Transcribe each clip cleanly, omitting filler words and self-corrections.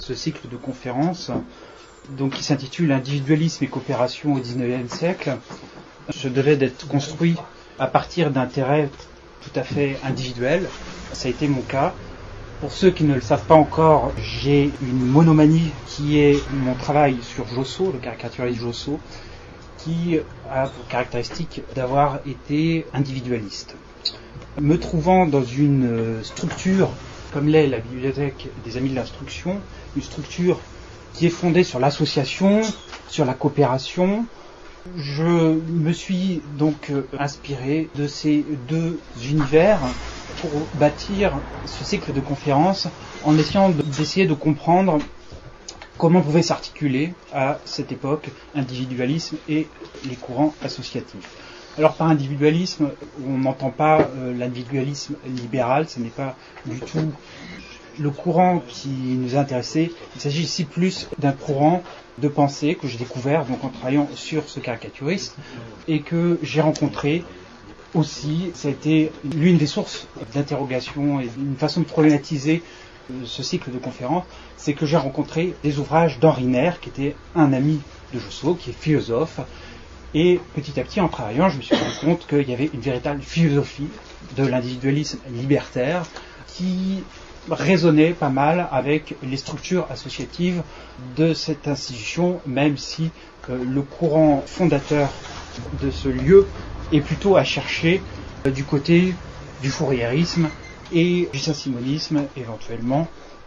Ce cycle de conférences, donc, qui s'intitule Individualisme et coopération au XIXe siècle, se devait d'être construit à partir d'intérêts tout à fait individuels. Ça a été mon cas. Pour ceux qui ne le savent pas encore, j'ai une monomanie qui est mon travail sur Josso, le caricaturiste Josso, qui a pour caractéristique d'avoir été individualiste. Me trouvant dans une structure comme l'est la Bibliothèque des Amis de l'Instruction, une structure qui est fondée sur l'association, sur la coopération, je me suis donc inspiré de ces deux univers pour bâtir ce cycle de conférences en essayant d'essayer de comprendre comment pouvait s'articuler à cette époque individualisme et les courants associatifs. Alors par individualisme, on n'entend pas l'individualisme libéral, ce n'est pas du tout le courant qui nous a intéressés. Il s'agit ici plus d'un courant de pensée que j'ai découvert donc en travaillant sur ce caricaturiste et que j'ai rencontré aussi. Ça a été l'une des sources d'interrogation et une façon de problématiser ce cycle de conférences, c'est que j'ai rencontré des ouvrages d'Henri Nair, qui était un ami de Josso, qui est philosophe. Et petit à petit, en travaillant, je me suis rendu compte qu'il y avait une véritable philosophie de l'individualisme libertaire qui résonnait pas mal avec les structures associatives de cette institution, même si le courant fondateur de ce lieu est plutôt à chercher du côté du fouriérisme et du saint-simonisme éventuellement.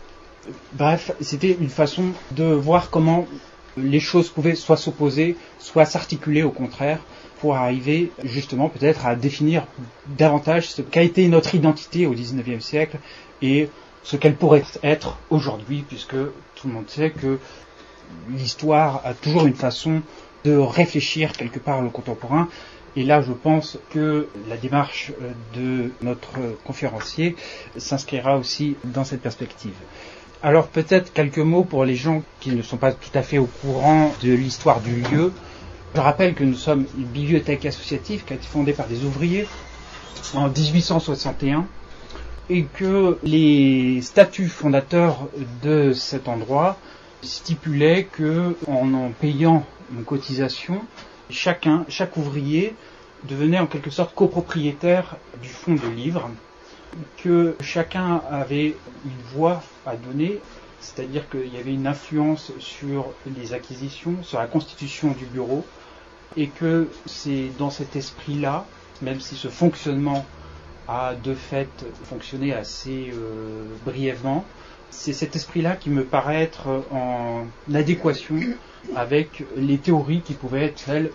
Bref, c'était une façon de voir comment les choses pouvaient soit s'opposer, soit s'articuler au contraire, pour arriver justement peut-être à définir davantage ce qu'a été notre identité au XIXe siècle et ce qu'elle pourrait être aujourd'hui, puisque tout le monde sait que l'histoire a toujours une façon de réfléchir quelque part le contemporain. Et là, je pense que la démarche de notre conférencier s'inscrira aussi dans cette perspective. Alors peut-être quelques mots pour les gens qui ne sont pas tout à fait au courant de l'histoire du lieu. Je rappelle que nous sommes une bibliothèque associative qui a été fondée par des ouvriers en 1861 et que les statuts fondateurs de cet endroit stipulaient que en payant une cotisation, chaque ouvrier devenait en quelque sorte copropriétaire du fonds de livres, que chacun avait une voix à donner, c'est-à-dire qu'il y avait une influence sur les acquisitions, sur la constitution du bureau, et que c'est dans cet esprit-là, même si ce fonctionnement a de fait fonctionné assez brièvement, c'est cet esprit-là qui me paraît être en adéquation avec les théories qui pouvaient être celles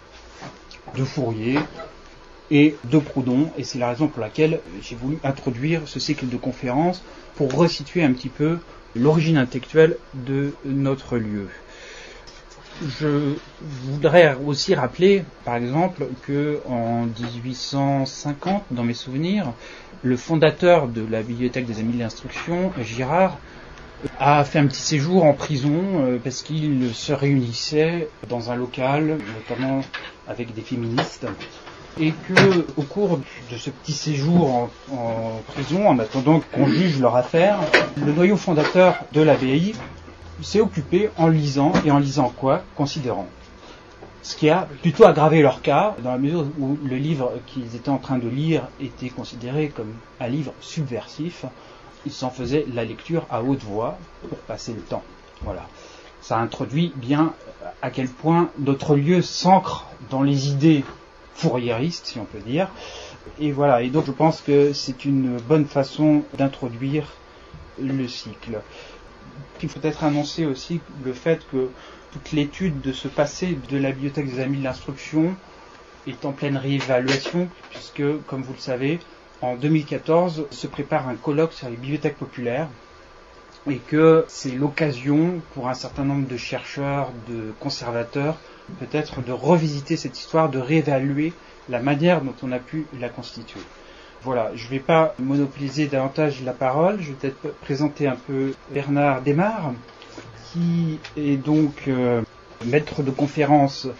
de Fourier et de Proudhon, et c'est la raison pour laquelle j'ai voulu introduire ce cycle de conférences pour resituer un petit peu l'origine intellectuelle de notre lieu. Je voudrais aussi rappeler, par exemple, que en 1850, dans mes souvenirs, le fondateur de la Bibliothèque des Amis de l'Instruction, Girard, a fait un petit séjour en prison parce qu'il se réunissait dans un local, notamment avec des féministes, et que au cours de ce petit séjour en prison, en attendant qu'on juge leur affaire, le noyau fondateur de l'ABI s'est occupé en lisant quoi? Considérant. Ce qui a plutôt aggravé leur cas, dans la mesure où le livre qu'ils étaient en train de lire était considéré comme un livre subversif. Ils s'en faisaient la lecture à haute voix pour passer le temps. Voilà. Ça introduit bien à quel point notre lieu s'ancre dans les idées fouriéristes, si on peut dire. Et voilà. Et donc je pense que c'est une bonne façon d'introduire le cycle. Il faut peut-être annoncer aussi le fait que toute l'étude de ce passé de la Bibliothèque des Amis de l'Instruction est en pleine réévaluation, puisque, comme vous le savez, en 2014 se prépare un colloque sur les bibliothèques populaires et que c'est l'occasion pour un certain nombre de chercheurs, de conservateurs, peut-être de revisiter cette histoire, de réévaluer la manière dont on a pu la constituer. Voilà, je ne vais pas monopoliser davantage la parole, je vais peut-être présenter un peu Bernard Desmarres, qui est donc maître de conférence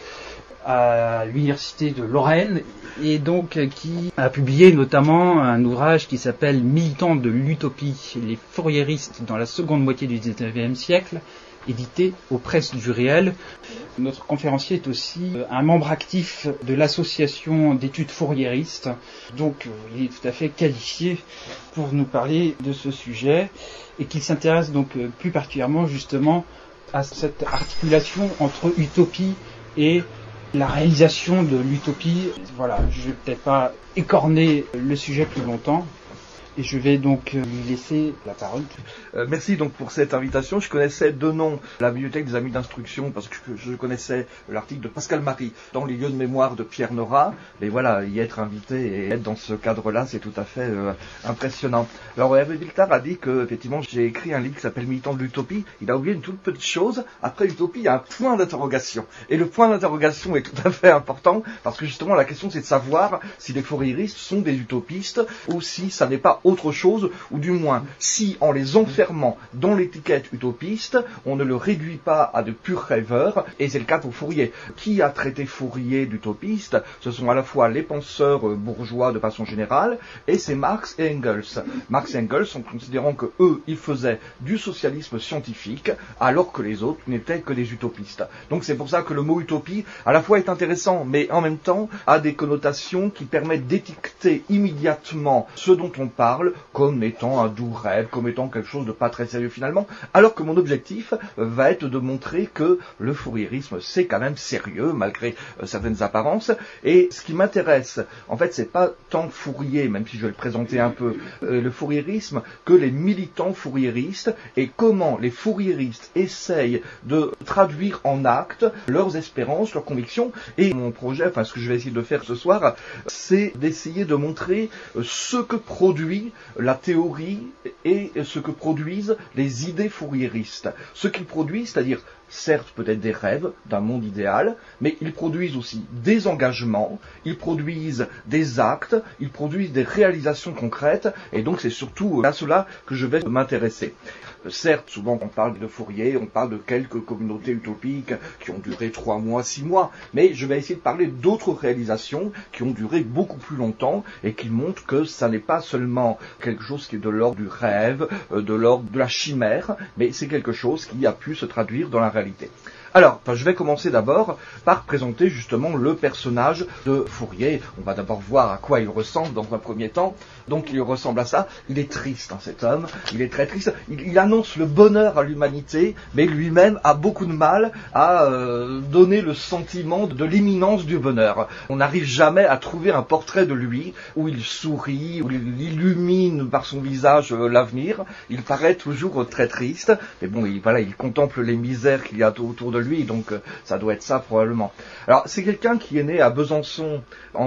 à l'université de Lorraine et donc qui a publié notamment un ouvrage qui s'appelle Militants de l'utopie, les fourriéristes dans la seconde moitié du XIXe siècle, édité aux presses du réel. Notre conférencier est aussi un membre actif de l'association d'études fourriéristes, donc il est tout à fait qualifié pour nous parler de ce sujet et qu'il s'intéresse donc plus particulièrement justement à cette articulation entre utopie et la réalisation de l'utopie. Voilà, je vais peut-être pas écorner le sujet plus longtemps. Et je vais donc lui laisser la parole. Merci donc pour cette invitation. Je connaissais de nom la bibliothèque des amis d'instruction parce que je connaissais l'article de Pascal Marie dans les lieux de mémoire de Pierre Nora. Mais voilà, y être invité et être dans ce cadre-là, c'est tout à fait impressionnant. Alors Hervé Villetard a dit que effectivement j'ai écrit un livre qui s'appelle Militants de l'utopie. Il a oublié une toute petite chose. Après utopie, il y a un point d'interrogation. Et le point d'interrogation est tout à fait important parce que justement la question c'est de savoir si les fourriéristes sont des utopistes ou si ça n'est pas autre chose, ou du moins, si en les enfermant dans l'étiquette utopiste, on ne le réduit pas à de purs rêveurs, et c'est le cas pour Fourier. Qui a traité Fourier d'utopiste? Ce sont à la fois les penseurs bourgeois de façon générale, et c'est Marx et Engels. Marx et Engels, en considérant que eux, ils faisaient du socialisme scientifique, alors que les autres n'étaient que des utopistes. Donc c'est pour ça que le mot utopie, à la fois est intéressant, mais en même temps, a des connotations qui permettent d'étiqueter immédiatement ce dont on parle, comme étant un doux rêve, comme étant quelque chose de pas très sérieux finalement, alors que mon objectif va être de montrer que le fourriérisme c'est quand même sérieux malgré certaines apparences, et ce qui m'intéresse en fait c'est pas tant Fourier, même si je vais le présenter un peu, le fourriérisme, que les militants fourriéristes et comment les fourriéristes essayent de traduire en actes leurs espérances, leurs convictions, et mon projet, enfin ce que je vais essayer de faire ce soir, c'est d'essayer de montrer ce que produit la théorie et ce que produisent les idées fourriéristes. Ce qu'ils produisent, c'est-à-dire certes peut-être des rêves d'un monde idéal, mais ils produisent aussi des engagements, ils produisent des actes, ils produisent des réalisations concrètes, et donc c'est surtout à cela que je vais m'intéresser. Certes, souvent on parle de Fourier, on parle de quelques communautés utopiques qui ont duré 3 mois, 6 mois, mais je vais essayer de parler d'autres réalisations qui ont duré beaucoup plus longtemps et qui montrent que ça n'est pas seulement quelque chose qui est de l'ordre du rêve, de l'ordre de la chimère, mais c'est quelque chose qui a pu se traduire dans la réalité. Alors, je vais commencer d'abord par présenter justement le personnage de Fourier. On va d'abord voir à quoi il ressemble dans un premier temps. Donc il ressemble à ça. Il est triste, cet homme. Il est très triste. Il annonce le bonheur à l'humanité, mais lui-même a beaucoup de mal à donner le sentiment de l'imminence du bonheur. On n'arrive jamais à trouver un portrait de lui où il sourit, où il illumine par son visage l'avenir. Il paraît toujours très triste. Mais bon, il contemple les misères qu'il y a autour de lui, donc ça doit être ça probablement. Alors c'est quelqu'un qui est né à Besançon en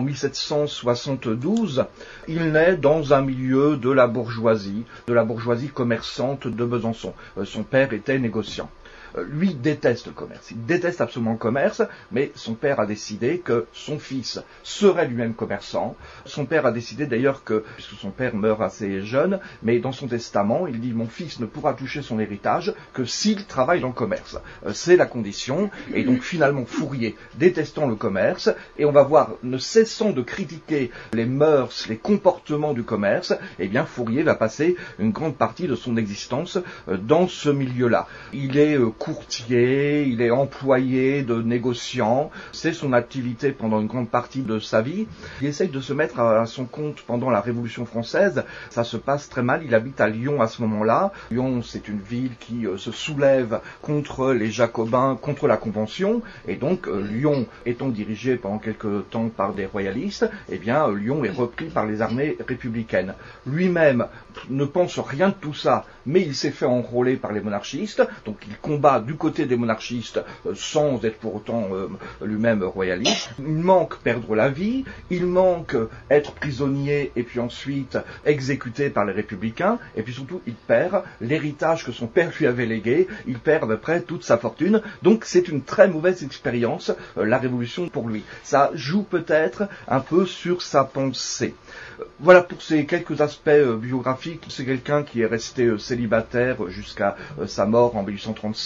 1772. Il naît dans un milieu de la bourgeoisie commerçante de Besançon. Son père était négociant. Lui déteste le commerce, il déteste absolument le commerce, mais son père a décidé que son fils serait lui-même commerçant. Son père a décidé d'ailleurs que, puisque son père meurt assez jeune, mais dans son testament, il dit « Mon fils ne pourra toucher son héritage que s'il travaille dans le commerce ». C'est la condition, et donc finalement Fourier, détestant le commerce, et on va voir, ne cessant de critiquer les mœurs, les comportements du commerce, eh bien Fourier va passer une grande partie de son existence dans ce milieu-là. Il est courtier, il est employé de négociant, c'est son activité pendant une grande partie de sa vie. Il essaye de se mettre à son compte pendant la Révolution française, ça se passe très mal, il habite à Lyon à ce moment-là. Lyon, c'est une ville qui se soulève contre les Jacobins, contre la Convention, et donc Lyon étant dirigé pendant quelque temps par des royalistes, eh bien Lyon est repris par les armées républicaines. Lui-même ne pense rien de tout ça, mais il s'est fait enrôler par les monarchistes, donc il combat du côté des monarchistes sans être pour autant lui-même royaliste. Il manque perdre la vie, il manque être prisonnier et puis ensuite exécuté par les républicains, et puis surtout il perd l'héritage que son père lui avait légué, il perd à peu près toute sa fortune, donc c'est une très mauvaise expérience, la Révolution pour lui. Ça joue peut-être un peu sur sa pensée. Voilà pour ces quelques aspects biographiques. C'est quelqu'un qui est resté célibataire jusqu'à sa mort en 1837,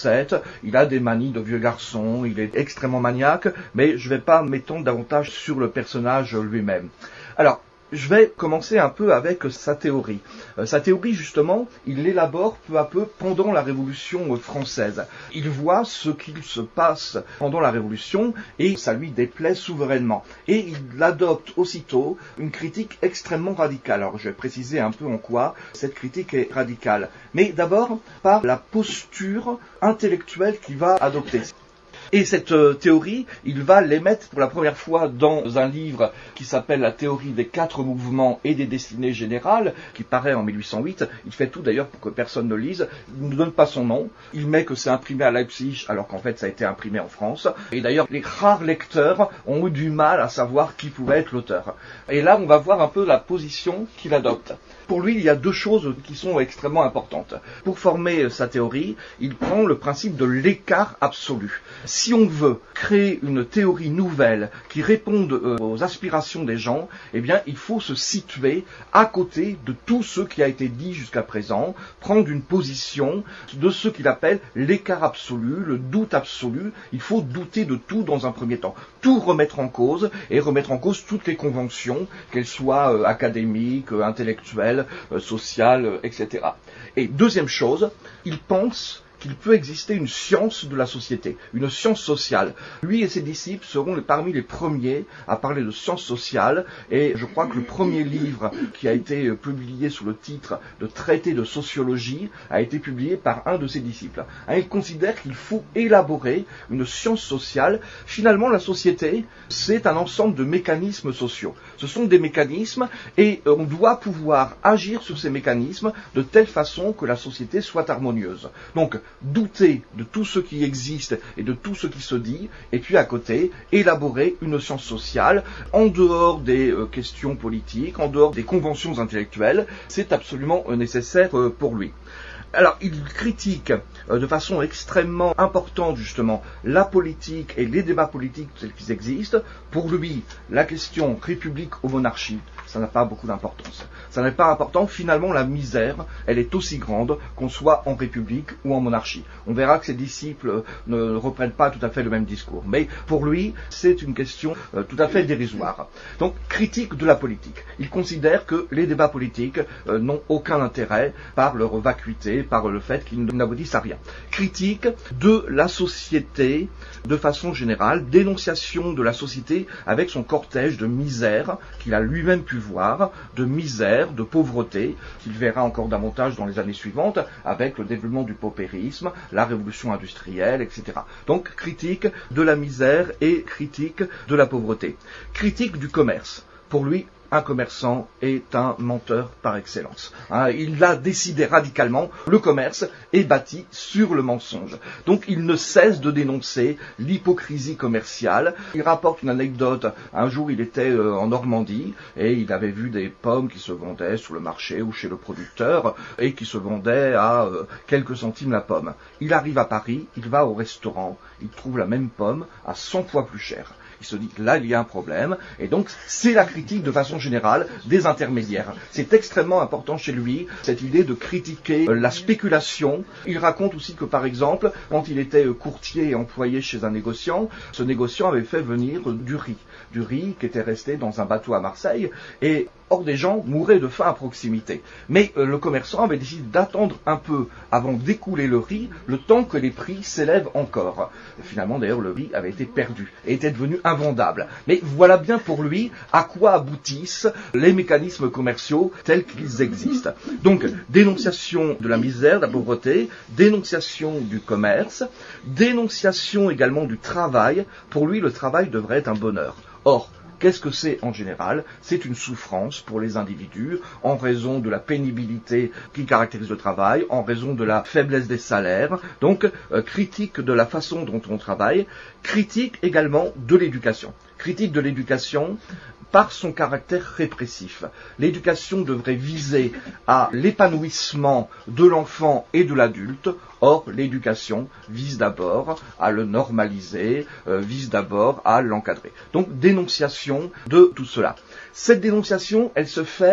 chaussettes, il a des manies de vieux garçon, il est extrêmement maniaque, mais je ne vais pas m'étendre davantage sur le personnage lui-même. Alors, je vais commencer un peu avec sa théorie. Sa théorie, justement, il l'élabore peu à peu pendant la Révolution française. Il voit ce qu'il se passe pendant la Révolution et ça lui déplaît souverainement. Et il adopte aussitôt une critique extrêmement radicale. Alors, je vais préciser un peu en quoi cette critique est radicale. Mais d'abord, par la posture intellectuelle qu'il va adopter. Et cette théorie, il va l'émettre pour la première fois dans un livre qui s'appelle La théorie des 4 mouvements et des destinées générales, qui paraît en 1808. Il fait tout d'ailleurs pour que personne ne lise. Il ne donne pas son nom. Il met que c'est imprimé à Leipzig, alors qu'en fait ça a été imprimé en France. Et d'ailleurs, les rares lecteurs ont eu du mal à savoir qui pouvait être l'auteur. Et là, on va voir un peu la position qu'il adopte. Pour lui, il y a 2 choses qui sont extrêmement importantes. Pour former sa théorie, il prend le principe de l'écart absolu. Si on veut créer une théorie nouvelle qui réponde aux aspirations des gens, eh bien, il faut se situer à côté de tout ce qui a été dit jusqu'à présent, prendre une position de ce qu'il appelle l'écart absolu, le doute absolu. Il faut douter de tout dans un premier temps. Tout remettre en cause et remettre en cause toutes les conventions, qu'elles soient académiques, intellectuelles, sociales, etc. Et deuxième chose, il pense qu'il peut exister une science de la société, une science sociale. Lui et ses disciples seront parmi les premiers à parler de science sociale, et je crois que le premier livre qui a été publié sous le titre de Traité de sociologie a été publié par un de ses disciples. Il considère qu'il faut élaborer une science sociale. Finalement, la société, c'est un ensemble de mécanismes sociaux. Ce sont des mécanismes, et on doit pouvoir agir sur ces mécanismes de telle façon que la société soit harmonieuse. Donc, douter de tout ce qui existe et de tout ce qui se dit, et puis à côté, élaborer une science sociale en dehors des questions politiques, en dehors des conventions intellectuelles. C'est absolument nécessaire pour lui. Alors, il critique de façon extrêmement importante, justement, la politique et les débats politiques tels qu'ils existent. Pour lui, la question république ou monarchie, ça n'a pas beaucoup d'importance. Ça n'est pas important. Finalement, la misère, elle est aussi grande qu'on soit en république ou en monarchie. On verra que ses disciples ne reprennent pas tout à fait le même discours. Mais pour lui, c'est une question tout à fait dérisoire. Donc, critique de la politique. Il considère que les débats politiques n'ont aucun intérêt par leur vacuité, par le fait qu'ils n'aboutissent à rien. Critique de la société de façon générale, dénonciation de la société avec son cortège de misère qu'il a lui-même pu voir, de misère, de pauvreté, qu'il verra encore davantage dans les années suivantes avec le développement du paupérisme, la révolution industrielle, etc. Donc critique de la misère et critique de la pauvreté. Critique du commerce. Pour lui, un commerçant est un menteur par excellence. Il a décidé radicalement, le commerce est bâti sur le mensonge. Donc il ne cesse de dénoncer l'hypocrisie commerciale. Il rapporte une anecdote. Un jour, il était en Normandie et il avait vu des pommes qui se vendaient sur le marché ou chez le producteur et qui se vendaient à quelques centimes la pomme. Il arrive à Paris, il va au restaurant, il trouve la même pomme à 100 fois plus chère. Il se dit que là, il y a un problème. Et donc, c'est la critique de façon générale des intermédiaires. C'est extrêmement important chez lui, cette idée de critiquer la spéculation. Il raconte aussi que, par exemple, quand il était courtier et employé chez un négociant, ce négociant avait fait venir du riz qui était resté dans un bateau à Marseille. Et or, des gens mouraient de faim à proximité. Mais le commerçant avait décidé d'attendre un peu avant d'écouler le riz, le temps que les prix s'élèvent encore. Et finalement, d'ailleurs, le riz avait été perdu et était devenu invendable. Mais voilà bien pour lui à quoi aboutissent les mécanismes commerciaux tels qu'ils existent. Donc, dénonciation de la misère, de la pauvreté, dénonciation du commerce, dénonciation également du travail. Pour lui, le travail devrait être un bonheur. Or, qu'est-ce que c'est en général? C'est une souffrance pour les individus en raison de la pénibilité qui caractérise le travail, en raison de la faiblesse des salaires. Donc, critique de la façon dont on travaille, critique également de l'éducation. Critique de l'éducation par son caractère répressif. L'éducation devrait viser à l'épanouissement de l'enfant et de l'adulte. Or, l'éducation vise d'abord à le normaliser, vise d'abord à l'encadrer. Donc, dénonciation de tout cela. Cette dénonciation, elle se fait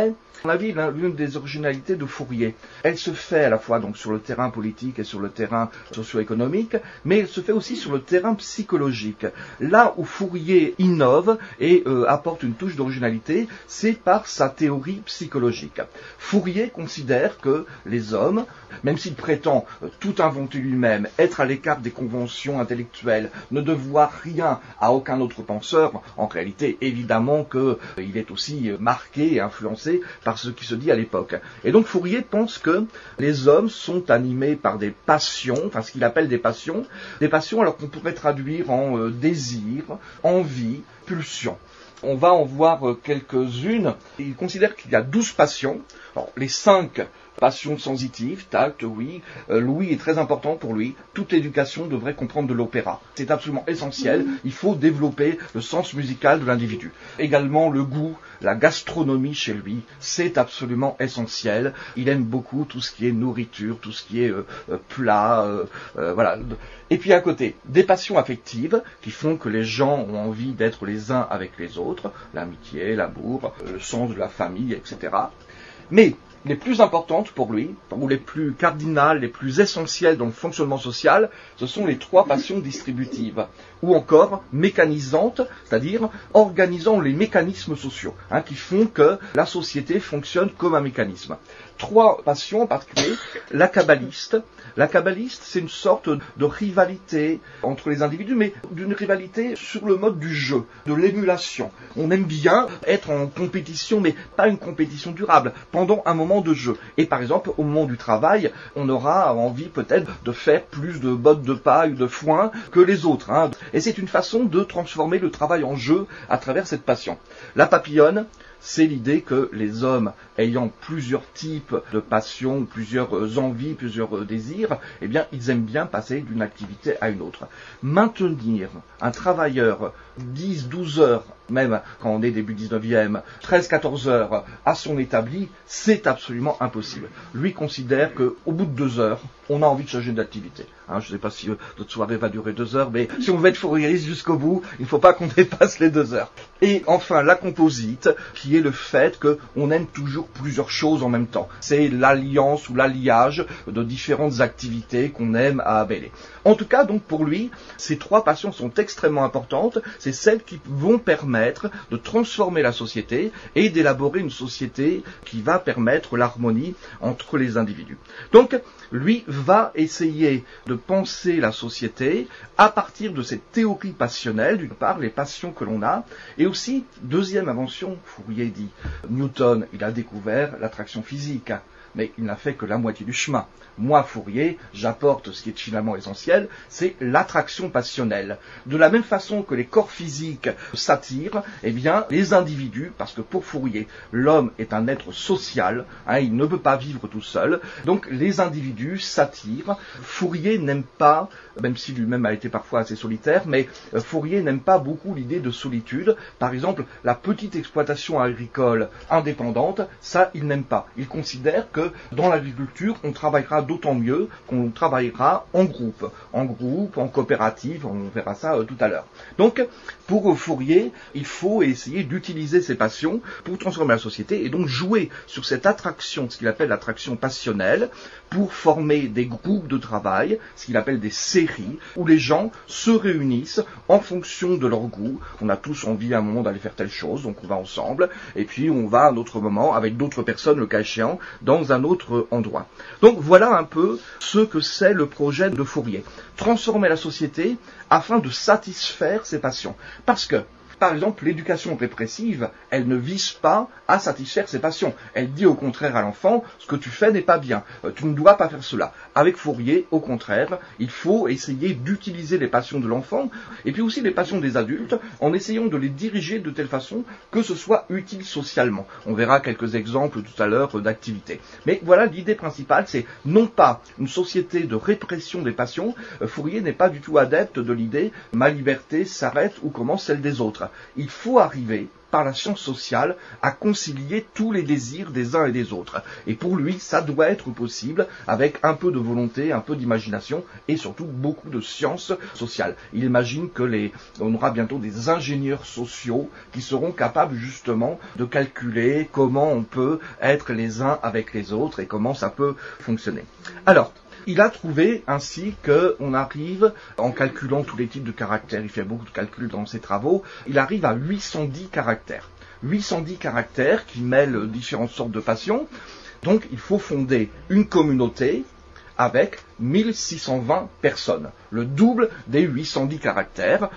À mon avis, l'une des originalités de Fourier, elle se fait à la fois donc sur le terrain politique et sur le terrain socio-économique, mais elle se fait aussi sur le terrain psychologique. Là où Fourier innove et apporte une touche d'originalité, c'est par sa théorie psychologique. Fourier considère que les hommes, même s'il prétend tout inventer lui-même, être à l'écart des conventions intellectuelles, ne devoir rien à aucun autre penseur, en réalité, évidemment qu'il est aussi marqué et influencé par ce qui se dit à l'époque. Et donc Fourier pense que les hommes sont animés par des passions, enfin ce qu'il appelle des passions alors qu'on pourrait traduire en désir, envie, pulsion. On va en voir quelques-unes. Il considère qu'il y a 12 passions. Alors, les 5 passions sensitives, tact, oui. L'ouïe est très important pour lui. Toute éducation devrait comprendre de l'opéra. C'est absolument essentiel. Il faut développer le sens musical de l'individu. Également le goût, la gastronomie chez lui, c'est absolument essentiel. Il aime beaucoup tout ce qui est nourriture, tout ce qui est plat, voilà. Et puis à côté, des passions affectives qui font que les gens ont envie d'être les uns avec les autres, l'amitié, l'amour, le sens de la famille, etc. Mais les plus importantes pour lui, ou les plus cardinales, les plus essentielles dans le fonctionnement social, ce sont les 3 passions distributives, ou encore mécanisantes, c'est-à-dire organisant les mécanismes sociaux, qui font que la société fonctionne comme un mécanisme. 3 passions en particulier, la kabbaliste. La kabbaliste, c'est une sorte de rivalité entre les individus, mais d'une rivalité sur le mode du jeu, de l'émulation. On aime bien être en compétition, mais pas une compétition durable, pendant un moment de jeu. Et par exemple, au moment du travail, on aura envie peut-être de faire plus de bottes de paille ou de foin que les autres. Et c'est une façon de transformer le travail en jeu à travers cette passion. La papillonne, c'est l'idée que les hommes ayant plusieurs types de passions, plusieurs envies, plusieurs désirs, eh bien, ils aiment bien passer d'une activité à une autre. Maintenir un travailleur 10, 12 heures, même quand on est début 19e, 13, 14 heures à son établi, c'est absolument impossible. Lui considère qu'au bout de 2 heures, on a envie de changer d'activité. Je ne sais pas si notre soirée va durer 2 heures, mais si on veut être fourriériste jusqu'au bout, il ne faut pas qu'on dépasse les 2 heures. Et enfin, la composite, qui est le fait qu'on aime toujours plusieurs choses en même temps. C'est l'alliance ou l'alliage de différentes activités qu'on aime à mêler. En tout cas, donc pour lui, ces 3 passions sont extrêmement importantes. C'est celles qui vont permettre de transformer la société et d'élaborer une société qui va permettre l'harmonie entre les individus. Donc, lui va essayer de penser la société à partir de cette théorie passionnelle, d'une part, les passions que l'on a, et aussi, deuxième invention, Fourier dit, Newton, il a découvert l'attraction physique, mais il n'a fait que la moitié du chemin. Moi, Fourier, j'apporte ce qui est finalement essentiel, c'est l'attraction passionnelle. De la même façon que les corps physiques s'attirent, eh bien, les individus, parce que pour Fourier, l'homme est un être social, il ne peut pas vivre tout seul, donc les individus s'attirent. Fourier n'aime pas, même si lui-même a été parfois assez solitaire, mais Fourier n'aime pas beaucoup l'idée de solitude. Par exemple, la petite exploitation agricole indépendante, ça, il n'aime pas. Il considère que dans l'agriculture, on travaillera d'autant mieux qu'on travaillera en groupe, en coopérative, on verra ça tout à l'heure. Donc, pour Fourier, il faut essayer d'utiliser ses passions pour transformer la société et donc jouer sur cette attraction, ce qu'il appelle l'attraction passionnelle, pour former des groupes de travail, ce qu'il appelle des séries, où les gens se réunissent en fonction de leur goût. On a tous envie à un moment d'aller faire telle chose, donc on va ensemble, et puis on va à un autre moment, avec d'autres personnes, le cas échéant, dans un autre endroit. Donc voilà un peu ce que c'est le projet de Fourier. Transformer la société afin de satisfaire ses passions. Parce que, par exemple, l'éducation répressive, elle ne vise pas à satisfaire ses passions. Elle dit au contraire à l'enfant, ce que tu fais n'est pas bien, tu ne dois pas faire cela. Avec Fourier, au contraire, il faut essayer d'utiliser les passions de l'enfant, et puis aussi les passions des adultes, en essayant de les diriger de telle façon que ce soit utile socialement. On verra quelques exemples tout à l'heure d'activités. Mais voilà, l'idée principale, c'est non pas une société de répression des passions. Fourier n'est pas du tout adepte de l'idée « ma liberté s'arrête où commence celle des autres ». autres. Il faut arriver, par la science sociale, à concilier tous les désirs des uns et des autres. Et pour lui, ça doit être possible avec un peu de volonté, un peu d'imagination et surtout beaucoup de sciences sociales. Il imagine que on aura bientôt des ingénieurs sociaux qui seront capables justement de calculer comment on peut être les uns avec les autres et comment ça peut fonctionner. Alors, il a trouvé ainsi qu'on arrive, en calculant tous les types de caractères, il fait beaucoup de calculs dans ses travaux, il arrive à 810 caractères. 810 caractères qui mêlent différentes sortes de passions. Donc il faut fonder une communauté avec 1620 personnes, le double des 810 caractères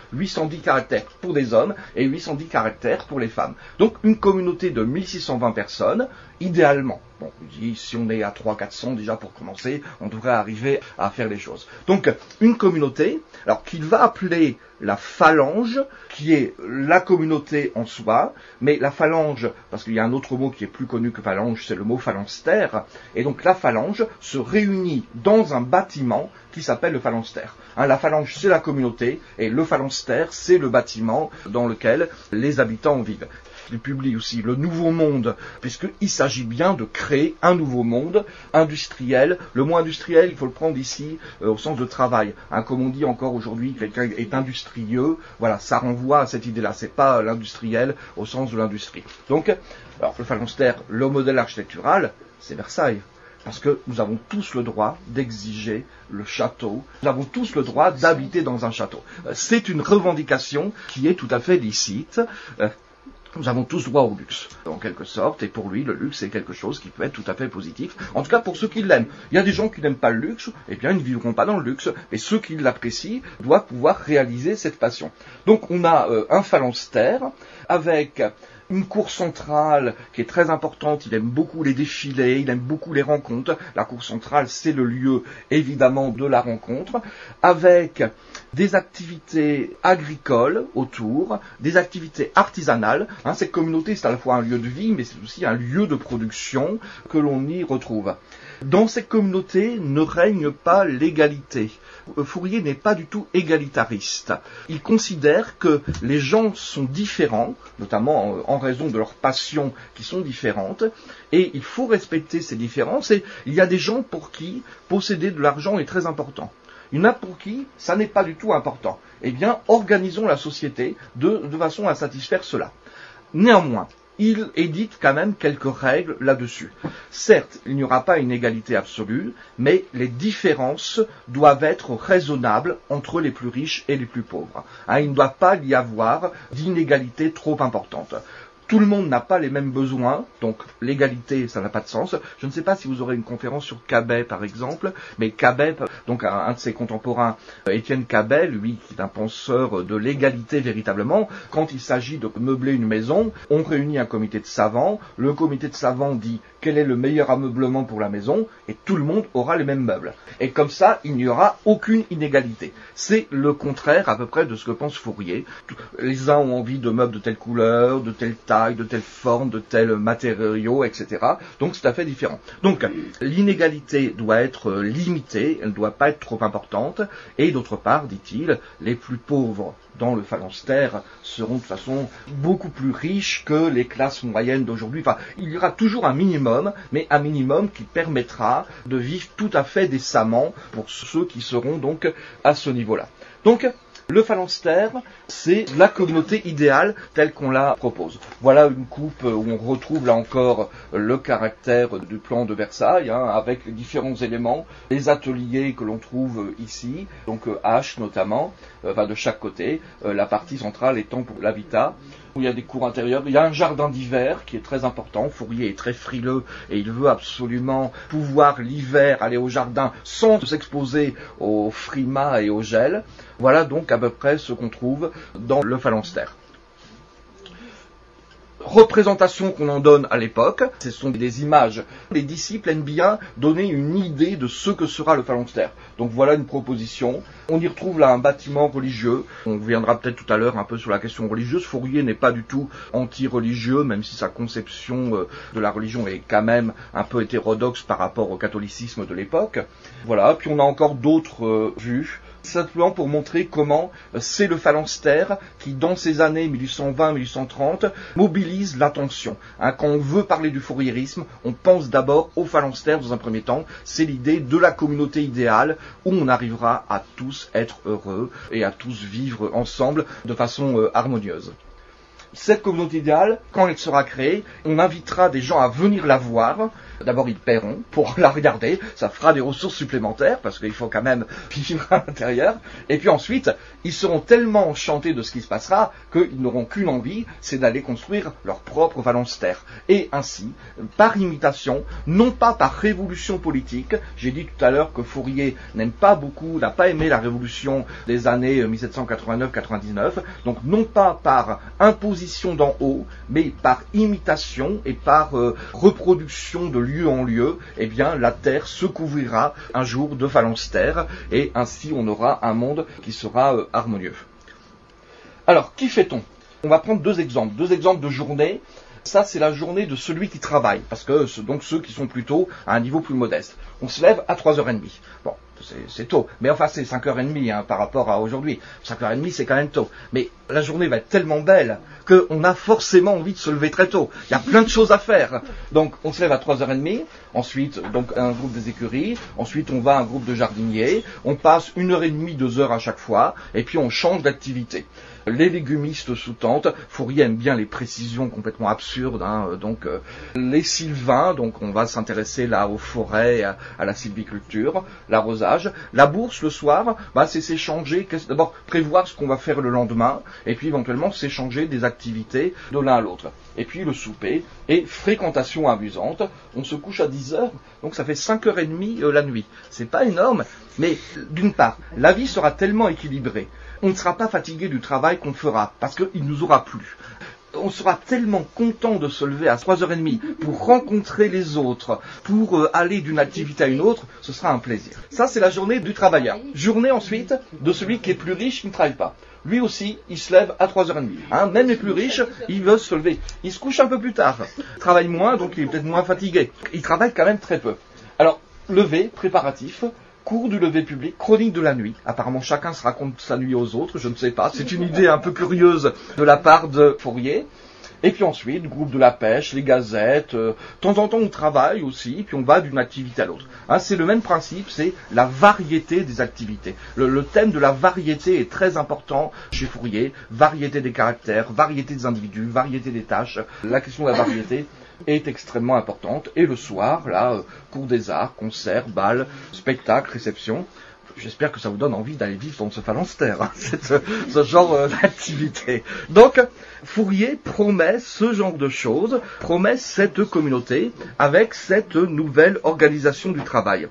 pour des hommes et 810 caractères pour les femmes. Donc une communauté de 1620 personnes, idéalement. Bon, si on est à 300-400 déjà pour commencer, on devrait arriver à faire les choses. Donc une communauté, alors qu'il va appeler la phalange, qui est la communauté en soi, mais la phalange, parce qu'il y a un autre mot qui est plus connu que phalange, c'est le mot phalanstère, et donc la phalange se réunit dans un bâtiment qui s'appelle le phalanstère. La phalange, c'est la communauté, et le phalanstère, c'est le bâtiment dans lequel les habitants vivent. Il publie aussi Le Nouveau Monde, puisqu'il s'agit bien de créer un nouveau monde industriel. Le mot industriel, il faut le prendre ici au sens de travail. Comme on dit encore aujourd'hui, quelqu'un est industrieux, voilà, ça renvoie à cette idée-là. C'est pas l'industriel au sens de l'industrie. Donc, alors le phalanstère, le modèle architectural, c'est Versailles. Parce que nous avons tous le droit d'exiger le château, nous avons tous le droit d'habiter dans un château. C'est une revendication qui est tout à fait licite. Nous avons tous droit au luxe, en quelque sorte, et pour lui, le luxe, c'est quelque chose qui peut être tout à fait positif, en tout cas pour ceux qui l'aiment. Il y a des gens qui n'aiment pas le luxe, eh bien, ils ne vivront pas dans le luxe, mais ceux qui l'apprécient doivent pouvoir réaliser cette passion. Donc, on a un phalanstère, avec une cour centrale qui est très importante, il aime beaucoup les défilés, il aime beaucoup les rencontres. La cour centrale, c'est le lieu, évidemment, de la rencontre, avec des activités agricoles autour, des activités artisanales. Cette communauté, c'est à la fois un lieu de vie, mais c'est aussi un lieu de production que l'on y retrouve. Dans cette communauté ne règne pas l'égalité. Fourier n'est pas du tout égalitariste. Il considère que les gens sont différents, notamment en raison de leurs passions qui sont différentes, et il faut respecter ces différences, et il y a des gens pour qui posséder de l'argent est très important. Il y en a pour qui ça n'est pas du tout important. Eh bien, organisons la société de façon à satisfaire cela. Néanmoins, il édite quand même quelques règles là-dessus. Certes, il n'y aura pas une égalité absolue, mais les différences doivent être raisonnables entre les plus riches et les plus pauvres. Il ne doit pas y avoir d'inégalité trop importante. Tout le monde n'a pas les mêmes besoins, donc l'égalité, ça n'a pas de sens. Je ne sais pas si vous aurez une conférence sur Cabet, par exemple, mais Cabet, donc un de ses contemporains, Étienne Cabet, lui, qui est un penseur de l'égalité véritablement, quand il s'agit de meubler une maison, on réunit un comité de savants, le comité de savants dit quel est le meilleur ameublement pour la maison, et tout le monde aura les mêmes meubles. Et comme ça, il n'y aura aucune inégalité. C'est le contraire à peu près de ce que pense Fourier. Les uns ont envie de meubles de telle couleur, de telle taille, de telle forme, de tels matériaux, etc. Donc c'est tout à fait différent. Donc l'inégalité doit être limitée, elle ne doit pas être trop importante, et d'autre part, dit-il, les plus pauvres dans le phalanstère seront de toute façon beaucoup plus riches que les classes moyennes d'aujourd'hui. Enfin, il y aura toujours un minimum, mais un minimum qui permettra de vivre tout à fait décemment pour ceux qui seront donc à ce niveau-là. Donc, le phalanstère, c'est la communauté idéale telle qu'on la propose. Voilà une coupe où on retrouve là encore le caractère du plan de Versailles, avec les différents éléments, les ateliers que l'on trouve ici, donc H notamment, de chaque côté, la partie centrale étant pour l'habitat, où il y a des cours intérieures. Il y a un jardin d'hiver qui est très important. Fourier est très frileux et il veut absolument pouvoir l'hiver aller au jardin sans s'exposer au frimas et au gel. Voilà donc à peu près ce qu'on trouve dans le phalanstère. Représentation qu'on en donne à l'époque, ce sont des images. Les disciples aiment bien donner une idée de ce que sera le phalanstère. Donc voilà une proposition. On y retrouve là un bâtiment religieux. On reviendra peut-être tout à l'heure un peu sur la question religieuse. Fourier n'est pas du tout anti-religieux, même si sa conception de la religion est quand même un peu hétérodoxe par rapport au catholicisme de l'époque. Voilà, puis on a encore d'autres vues. Simplement pour montrer comment c'est le phalanstère qui, dans ces années 1820-1830, mobilise l'attention. Quand on veut parler du fouriérisme, on pense d'abord au phalanstère dans un premier temps. C'est l'idée de la communauté idéale où on arrivera à tous être heureux et à tous vivre ensemble de façon harmonieuse. Cette communauté idéale, quand elle sera créée, on invitera des gens à venir la voir. D'abord, ils paieront pour la regarder. Ça fera des ressources supplémentaires parce qu'il faut quand même vivre à l'intérieur. Et puis ensuite, ils seront tellement enchantés de ce qui se passera qu'ils n'auront qu'une envie, c'est d'aller construire leur propre phalanstère. Et ainsi, par imitation, non pas par révolution politique. J'ai dit tout à l'heure que Fourier n'a pas aimé la révolution des années 1789-99. Donc non pas par imposition d'en haut, mais par imitation et par reproduction de lieu en lieu, eh bien la terre se couvrira un jour de phalanstères et ainsi on aura un monde qui sera harmonieux. Alors, qui fait-on ? On va prendre deux exemples de journée. Ça, c'est la journée de celui qui travaille, parce que donc ceux qui sont plutôt à un niveau plus modeste. On se lève à 3h30. Bon, c'est tôt, mais enfin c'est 5h30 par rapport à aujourd'hui. 5h30 c'est quand même tôt. Mais la journée va être tellement belle qu'on a forcément envie de se lever très tôt. Il y a plein de choses à faire. Donc on se lève à 3h30, ensuite donc un groupe des écuries, ensuite on va à un groupe de jardiniers, on passe 1h30, 2h à chaque fois, et puis on change d'activité. Les légumistes sous tente, Fourier aime bien les précisions complètement absurdes, donc les sylvains, donc on va s'intéresser là aux forêts, à la sylviculture, l'arrosage. La bourse le soir, c'est s'échanger, d'abord prévoir ce qu'on va faire le lendemain, et puis éventuellement s'échanger des activités de l'un à l'autre. Et puis le souper et fréquentation amusante. On se couche à 10h, donc ça fait 5h30 la nuit. C'est pas énorme, mais d'une part, la vie sera tellement équilibrée. On ne sera pas fatigué du travail qu'on fera, parce qu'il nous aura plu. On sera tellement content de se lever à 3h30 pour rencontrer les autres, pour aller d'une activité à une autre, ce sera un plaisir. Ça, c'est la journée du travailleur. Journée ensuite de celui qui est plus riche, qui ne travaille pas. Lui aussi, il se lève à 3h30. Même les plus riches, ils veulent se lever. Il se couche un peu plus tard. Il travaille moins, donc il est peut-être moins fatigué. Il travaille quand même très peu. Alors, lever, préparatif, cours du lever public, chronique de la nuit. Apparemment, chacun se raconte sa nuit aux autres, je ne sais pas. C'est une idée un peu curieuse de la part de Fourier. Et puis ensuite, groupe de la pêche, les gazettes. De temps en temps, on travaille aussi, puis on va d'une activité à l'autre. C'est le même principe, c'est la variété des activités. Le thème de la variété est très important chez Fourier. Variété des caractères, variété des individus, variété des tâches. La question de la variété est extrêmement importante. Et le soir, là, cours des arts, concerts, bals, spectacles, réceptions. J'espère que ça vous donne envie d'aller vivre dans ce phalanstère, ce genre d'activité. Donc, Fourier promet ce genre de choses, promet cette communauté avec cette nouvelle organisation du travail.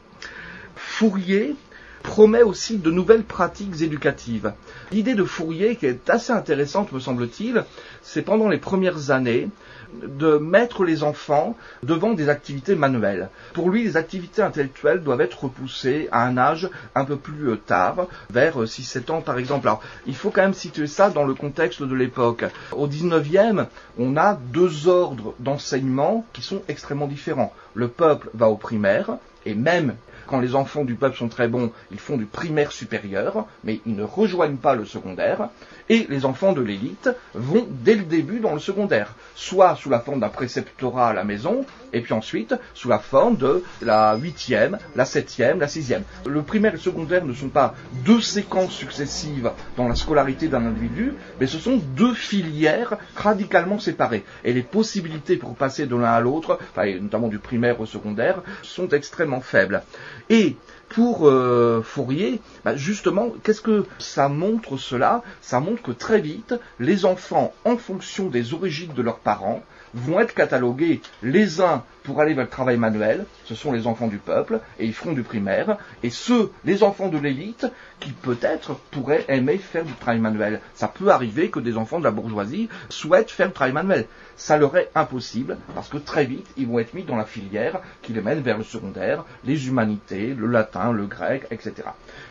Fourier promet aussi de nouvelles pratiques éducatives. L'idée de Fourier, qui est assez intéressante, me semble-t-il, c'est pendant les premières années de mettre les enfants devant des activités manuelles. Pour lui, les activités intellectuelles doivent être repoussées à un âge un peu plus tard, vers 6-7 ans par exemple. Alors, il faut quand même situer ça dans le contexte de l'époque. Au 19e, on a deux ordres d'enseignement qui sont extrêmement différents. Le peuple va au primaire, et même quand les enfants du peuple sont très bons, ils font du primaire supérieur, mais ils ne rejoignent pas le secondaire. Et les enfants de l'élite vont dès le début dans le secondaire, soit sous la forme d'un préceptorat à la maison, et puis ensuite sous la forme de la 8e, la 7e, la 6e. Le primaire et le secondaire ne sont pas deux séquences successives dans la scolarité d'un individu, mais ce sont deux filières radicalement séparées. Et les possibilités pour passer de l'un à l'autre, notamment du primaire au secondaire, sont extrêmement faibles. Et pour Fourier, justement, qu'est-ce que ça montre cela ? Ça montre que très vite, les enfants, en fonction des origines de leurs parents, vont être catalogués les uns pour aller vers le travail manuel, ce sont les enfants du peuple, et ils feront du primaire, et les enfants de l'élite, qui peut-être pourraient aimer faire du travail manuel. Ça peut arriver que des enfants de la bourgeoisie souhaitent faire du travail manuel. Ça leur est impossible, parce que très vite, ils vont être mis dans la filière qui les mène vers le secondaire, les humanités, le latin, le grec, etc.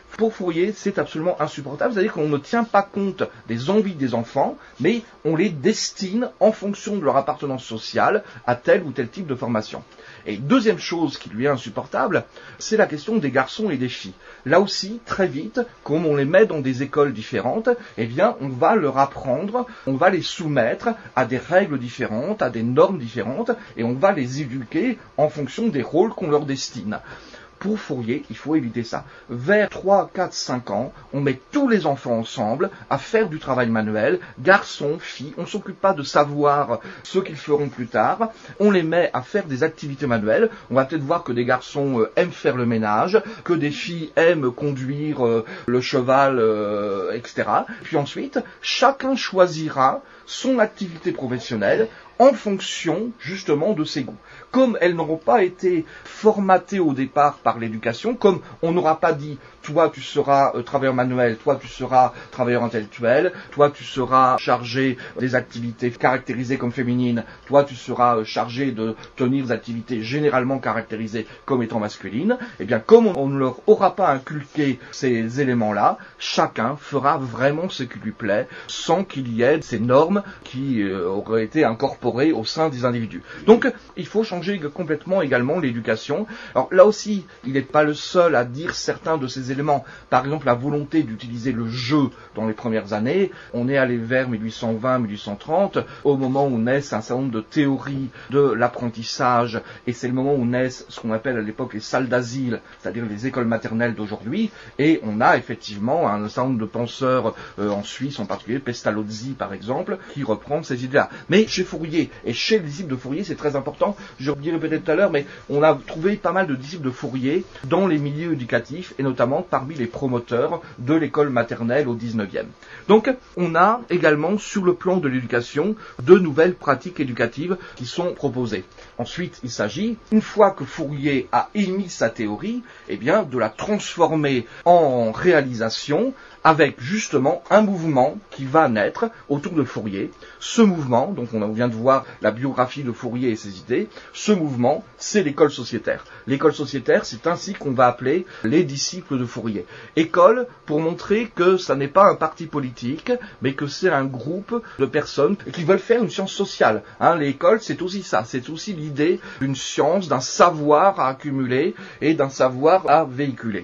Pour Fourier, c'est absolument insupportable, c'est-à-dire qu'on ne tient pas compte des envies des enfants, mais on les destine en fonction de leur appartenance sociale à tel ou tel type de formation. Et deuxième chose qui lui est insupportable, c'est la question des garçons et des filles. Là aussi, très vite, comme on les met dans des écoles différentes, eh bien, on va leur apprendre, on va les soumettre à des règles différentes, à des normes différentes, et on va les éduquer en fonction des rôles qu'on leur destine. Pour Fourier, il faut éviter ça. Vers 3, 4, 5 ans, on met tous les enfants ensemble à faire du travail manuel, garçons, filles, on ne s'occupe pas de savoir ce qu'ils feront plus tard, on les met à faire des activités manuelles, on va peut-être voir que des garçons aiment faire le ménage, que des filles aiment conduire le cheval, etc. Puis ensuite, chacun choisira son activité professionnelle en fonction justement de ses goûts. Comme elles n'auront pas été formatées au départ par l'éducation, comme on n'aura pas dit toi tu seras travailleur manuel, toi tu seras travailleur intellectuel, toi tu seras chargé des activités caractérisées comme féminines, toi tu seras chargé de tenir des activités généralement caractérisées comme étant masculines, et bien comme on ne leur aura pas inculqué ces éléments-là, chacun fera vraiment ce qui lui plaît, sans qu'il y ait ces normes qui auraient été incorporées au sein des individus. Donc il faut changer complètement également l'éducation. Alors là aussi, il n'est pas le seul à dire certains de ces éléments. Par exemple, la volonté d'utiliser le jeu dans les premières années. On est allé vers 1820-1830, au moment où naissent un certain nombre de théories de l'apprentissage, et c'est le moment où naissent ce qu'on appelle à l'époque les salles d'asile, c'est-à-dire les écoles maternelles d'aujourd'hui, et on a effectivement un certain nombre de penseurs en Suisse, en particulier Pestalozzi par exemple, qui reprend ces idées-là. Mais chez Fourier, et chez les disciples de Fourier, c'est très important, je dirai peut-être tout à l'heure, mais on a trouvé pas mal de disciples de Fourier dans les milieux éducatifs, et notamment parmi les promoteurs de l'école maternelle au 19e. Donc, on a également, sur le plan de l'éducation, de nouvelles pratiques éducatives qui sont proposées. Ensuite, il s'agit, une fois que Fourier a émis sa théorie, eh bien, de la transformer en réalisation avec justement un mouvement qui va naître autour de Fourier. Ce mouvement, donc on vient de voir la biographie de Fourier et ses idées, ce mouvement, c'est l'école sociétaire. L'école sociétaire, c'est ainsi qu'on va appeler les disciples de Fourier. École pour montrer que ça n'est pas un parti politique, mais que c'est un groupe de personnes qui veulent faire une science sociale. L'école, c'est aussi ça, c'est aussi l'idée d'une science, d'un savoir à accumuler et d'un savoir à véhiculer.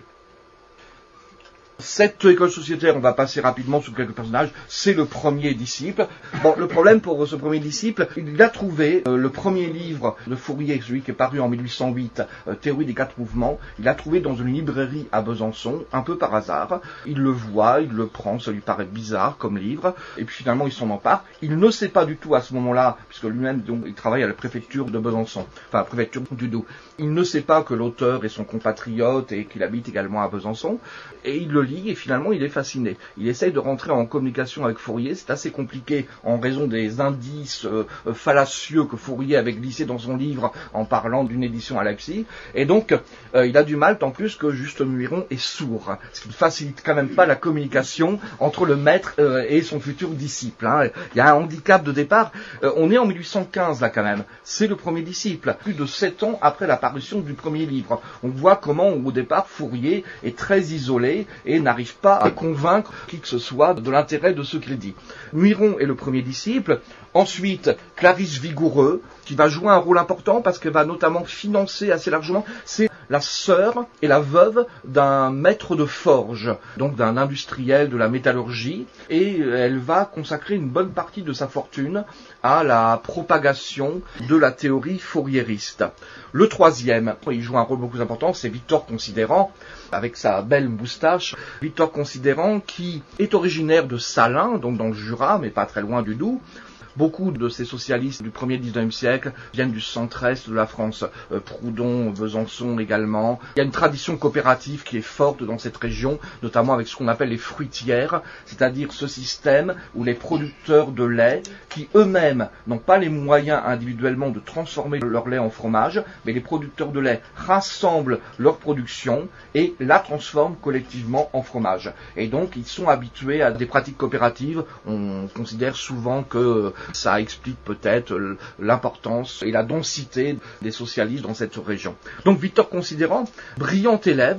Cette école sociétaire, on va passer rapidement sur quelques personnages, c'est le premier disciple. Bon, le problème pour ce premier disciple, il a trouvé le premier livre de Fourier, celui qui est paru en 1808, Théorie des quatre mouvements, il l'a trouvé dans une librairie à Besançon, un peu par hasard. Il le voit, il le prend, ça lui paraît bizarre comme livre, et puis finalement il s'en empare. Il ne sait pas du tout à ce moment-là, puisque lui-même donc, il travaille à la préfecture de Besançon, enfin à la préfecture du Doubs. Il ne sait pas que l'auteur est son compatriote et qu'il habite également à Besançon, et il le lit et finalement il est fasciné. Il essaye de rentrer en communication avec Fourier, c'est assez compliqué en raison des indices fallacieux que Fourier avait glissés dans son livre en parlant d'une édition à Leipzig, et donc il a du mal, tant plus que Juste Muiron est sourd, ce qui ne facilite quand même pas la communication entre le maître et son futur disciple. Il y a un handicap de départ, on est en 1815 là quand même, c'est le premier disciple, plus de 7 ans après la parution du premier livre. On voit comment au départ Fourier est très isolé et n'arrive pas à convaincre qui que ce soit de l'intérêt de ce qu'il dit. Muiron est le premier disciple. Ensuite, Clarisse Vigoureux, qui va jouer un rôle important parce qu'elle va notamment financer assez largement, c'est la sœur et la veuve d'un maître de forge, donc d'un industriel de la métallurgie, et elle va consacrer une bonne partie de sa fortune à la propagation de la théorie fouriériste. Le troisième, il joue un rôle beaucoup plus important, c'est Victor Considérant, avec sa belle moustache. Victor Considérant, qui est originaire de Salins, donc dans le Jura, mais pas très loin du Doubs. Beaucoup de ces socialistes du 1er 19e siècle viennent du centre-est de la France, Proudhon, Besançon également. Il y a une tradition coopérative qui est forte dans cette région, notamment avec ce qu'on appelle les fruitières, c'est-à-dire ce système où les producteurs de lait, qui eux-mêmes n'ont pas les moyens individuellement de transformer leur lait en fromage, mais les producteurs de lait rassemblent leur production et la transforment collectivement en fromage. Et donc ils sont habitués à des pratiques coopératives. On considère souvent que ça explique peut-être l'importance et la densité des socialistes dans cette région. Donc Victor Considérant, brillant élève,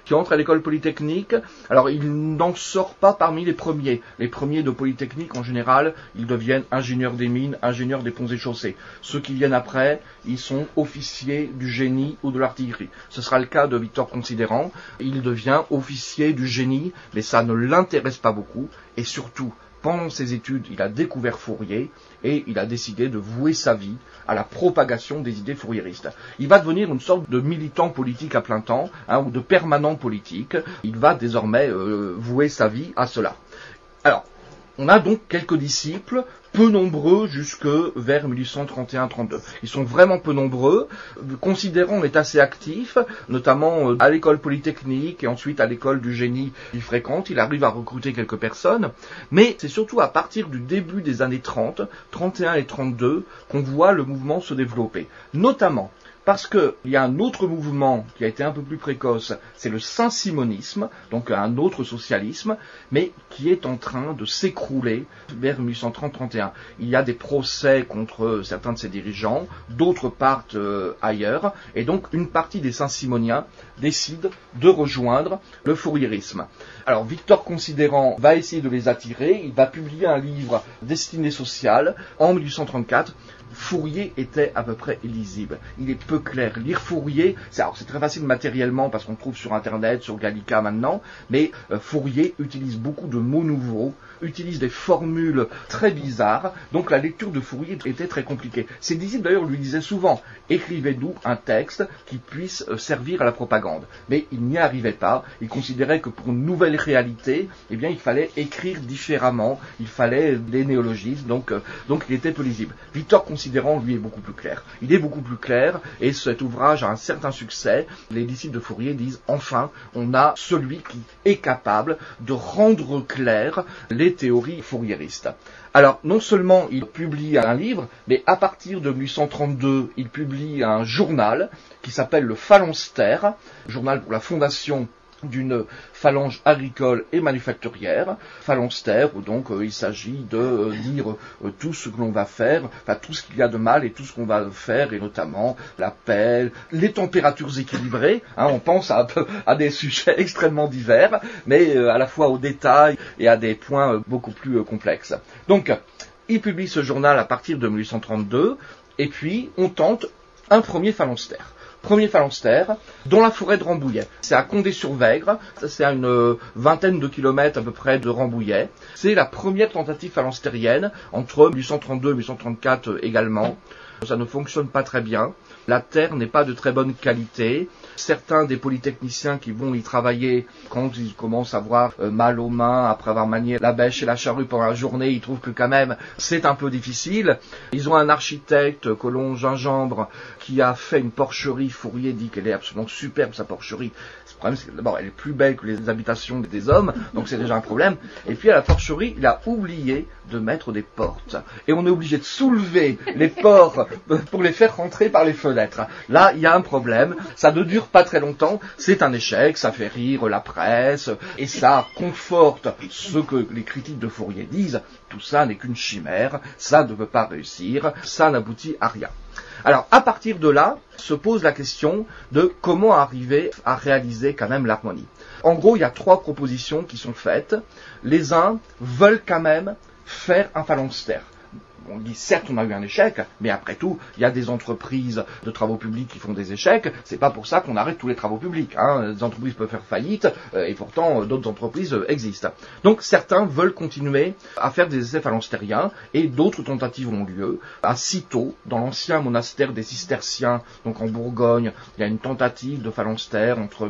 qui entre à l'école polytechnique. Alors, il n'en sort pas parmi les premiers. Les premiers de Polytechnique, en général, ils deviennent ingénieurs des mines, ingénieurs des ponts et chaussées. Ceux qui viennent après, ils sont officiers du génie ou de l'artillerie. Ce sera le cas de Victor Considérant. Il devient officier du génie, mais ça ne l'intéresse pas beaucoup. Et surtout, pendant ses études, il a découvert Fourier et il a décidé de vouer sa vie à la propagation des idées fourriéristes. Il va devenir une sorte de militant politique à plein temps, ou de permanent politique. Il va désormais vouer sa vie à cela. Alors, on a donc quelques disciples, peu nombreux jusque vers 1831-32. Ils sont vraiment peu nombreux. Considérant est assez actif, notamment à l'école polytechnique et ensuite à l'école du génie qu'il fréquente. Il arrive à recruter quelques personnes. Mais c'est surtout à partir du début des années 30, 31 et 32, qu'on voit le mouvement se développer. Notamment parce qu'il y a un autre mouvement qui a été un peu plus précoce, c'est le saint-simonisme, donc un autre socialisme, mais qui est en train de s'écrouler vers 1830-31. Il y a des procès contre certains de ses dirigeants, d'autres partent ailleurs, et donc une partie des saint-simoniens décide de rejoindre le fourriérisme. Alors Victor Considérant va essayer de les attirer, il va publier un livre Destinée sociale en 1834. Fourier était à peu près illisible. Il est peu clair. Lire Fourier, c'est très facile matériellement parce qu'on trouve sur Internet, sur Gallica maintenant, mais Fourier utilise beaucoup de mots nouveaux, utilise des formules très bizarres, donc la lecture de Fourier était très compliquée. Ses disciples d'ailleurs lui disaient souvent, écrivez-nous un texte qui puisse servir à la propagande. Mais il n'y arrivait pas. Il considérait que pour une nouvelle réalité, eh bien, il fallait écrire différemment, il fallait des néologismes, donc il était peu lisible. Victor Considérant, lui, est beaucoup plus clair. Il est beaucoup plus clair, et cet ouvrage a un certain succès. Les disciples de Fourier disent, enfin, on a celui qui est capable de rendre clair les théories fourriéristes. Alors, non seulement il publie un livre, mais à partir de 1832, il publie un journal qui s'appelle le Phalanstère, journal pour la fondation d'une phalange agricole et manufacturière, phalanstère, où donc il s'agit de dire tout ce que l'on va faire, enfin tout ce qu'il y a de mal et tout ce qu'on va faire, et notamment la pelle, les températures équilibrées, on pense à des sujets extrêmement divers, mais à la fois aux détails et à des points beaucoup plus complexes. Donc, il publie ce journal à partir de 1832, et puis on tente un premier phalanstère. Premier phalanstère, dans la forêt de Rambouillet. C'est à Condé-sur-Vègre, c'est à une vingtaine de kilomètres à peu près de Rambouillet. C'est la première tentative phalanstérienne, entre 1832 et 1834 également. Ça ne fonctionne pas très bien. La terre n'est pas de très bonne qualité. Certains des polytechniciens qui vont y travailler, quand ils commencent à avoir mal aux mains, après avoir manié la bêche et la charrue pendant la journée, ils trouvent que quand même c'est un peu difficile. Ils ont un architecte, Colomb Gingembre, qui a fait une porcherie. Fourier dit qu'elle est absolument superbe, sa porcherie. Le problème, c'est que d'abord, elle est plus belle que les habitations des hommes, donc c'est déjà un problème. Et puis à la porcherie, il a oublié de mettre des portes. Et on est obligé de soulever les ports pour les faire rentrer par les fenêtres. Là, il y a un problème. Ça ne dure pas très longtemps. C'est un échec. Ça fait rire la presse. Et ça conforte ce que les critiques de Fourier disent. Tout ça n'est qu'une chimère. Ça ne peut pas réussir. Ça n'aboutit à rien. Alors, à partir de là, se pose la question de comment arriver à réaliser quand même l'harmonie. En gros, il y a 3 propositions qui sont faites. Les uns veulent quand même faire un phalanstère. On dit certes on a eu un échec, mais après tout, il y a des entreprises de travaux publics qui font des échecs, c'est pas pour ça qu'on arrête tous les travaux publics. Les entreprises peuvent faire faillite, et pourtant d'autres entreprises existent. Donc certains veulent continuer à faire des essais phalanstériens, et d'autres tentatives ont lieu. À Cîteaux, dans l'ancien monastère des Cisterciens, donc en Bourgogne, il y a une tentative de phalanstère entre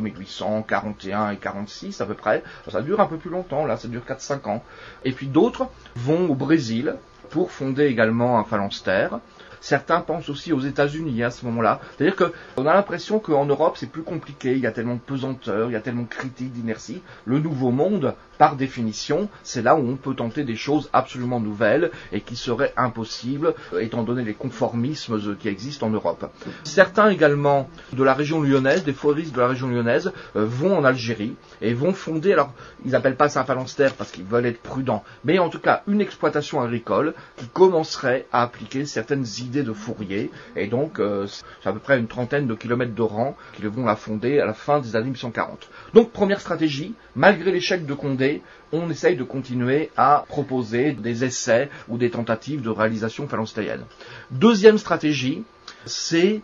1841 et 46 à peu près. Ça dure un peu plus longtemps, là ça dure 4-5 ans. Et puis d'autres vont au Brésil, pour fonder également un phalanstère. Certains pensent aussi aux États-Unis à ce moment-là. C'est-à-dire qu'on a l'impression qu'en Europe, c'est plus compliqué. Il y a tellement de pesanteur, il y a tellement de critiques, d'inertie. Le nouveau monde, par définition, c'est là où on peut tenter des choses absolument nouvelles et qui seraient impossibles, étant donné les conformismes qui existent en Europe. Certains également de la région lyonnaise, des foristes de la région lyonnaise, vont en Algérie et vont fonder, alors ils n'appellent pas ça un phalanstère parce qu'ils veulent être prudents, mais en tout cas une exploitation agricole qui commencerait à appliquer certaines idées idées de Fourier, et donc c'est à peu près une trentaine de kilomètres d'Oran qui vont la fonder à la fin des années 1840. Donc première stratégie, malgré l'échec de Condé, on essaye de continuer à proposer des essais ou des tentatives de réalisation phalanstérienne. Deuxième stratégie, c'est,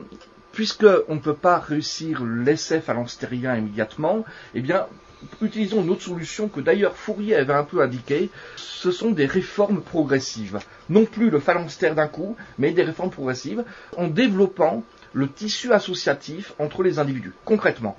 puisqu'on ne peut pas réussir l'essai phalanstérien immédiatement, eh bien, utilisons une autre solution que d'ailleurs Fourier avait un peu indiquée, ce sont des réformes progressives. Non plus le phalanstère d'un coup, mais des réformes progressives, en développant le tissu associatif entre les individus. Concrètement,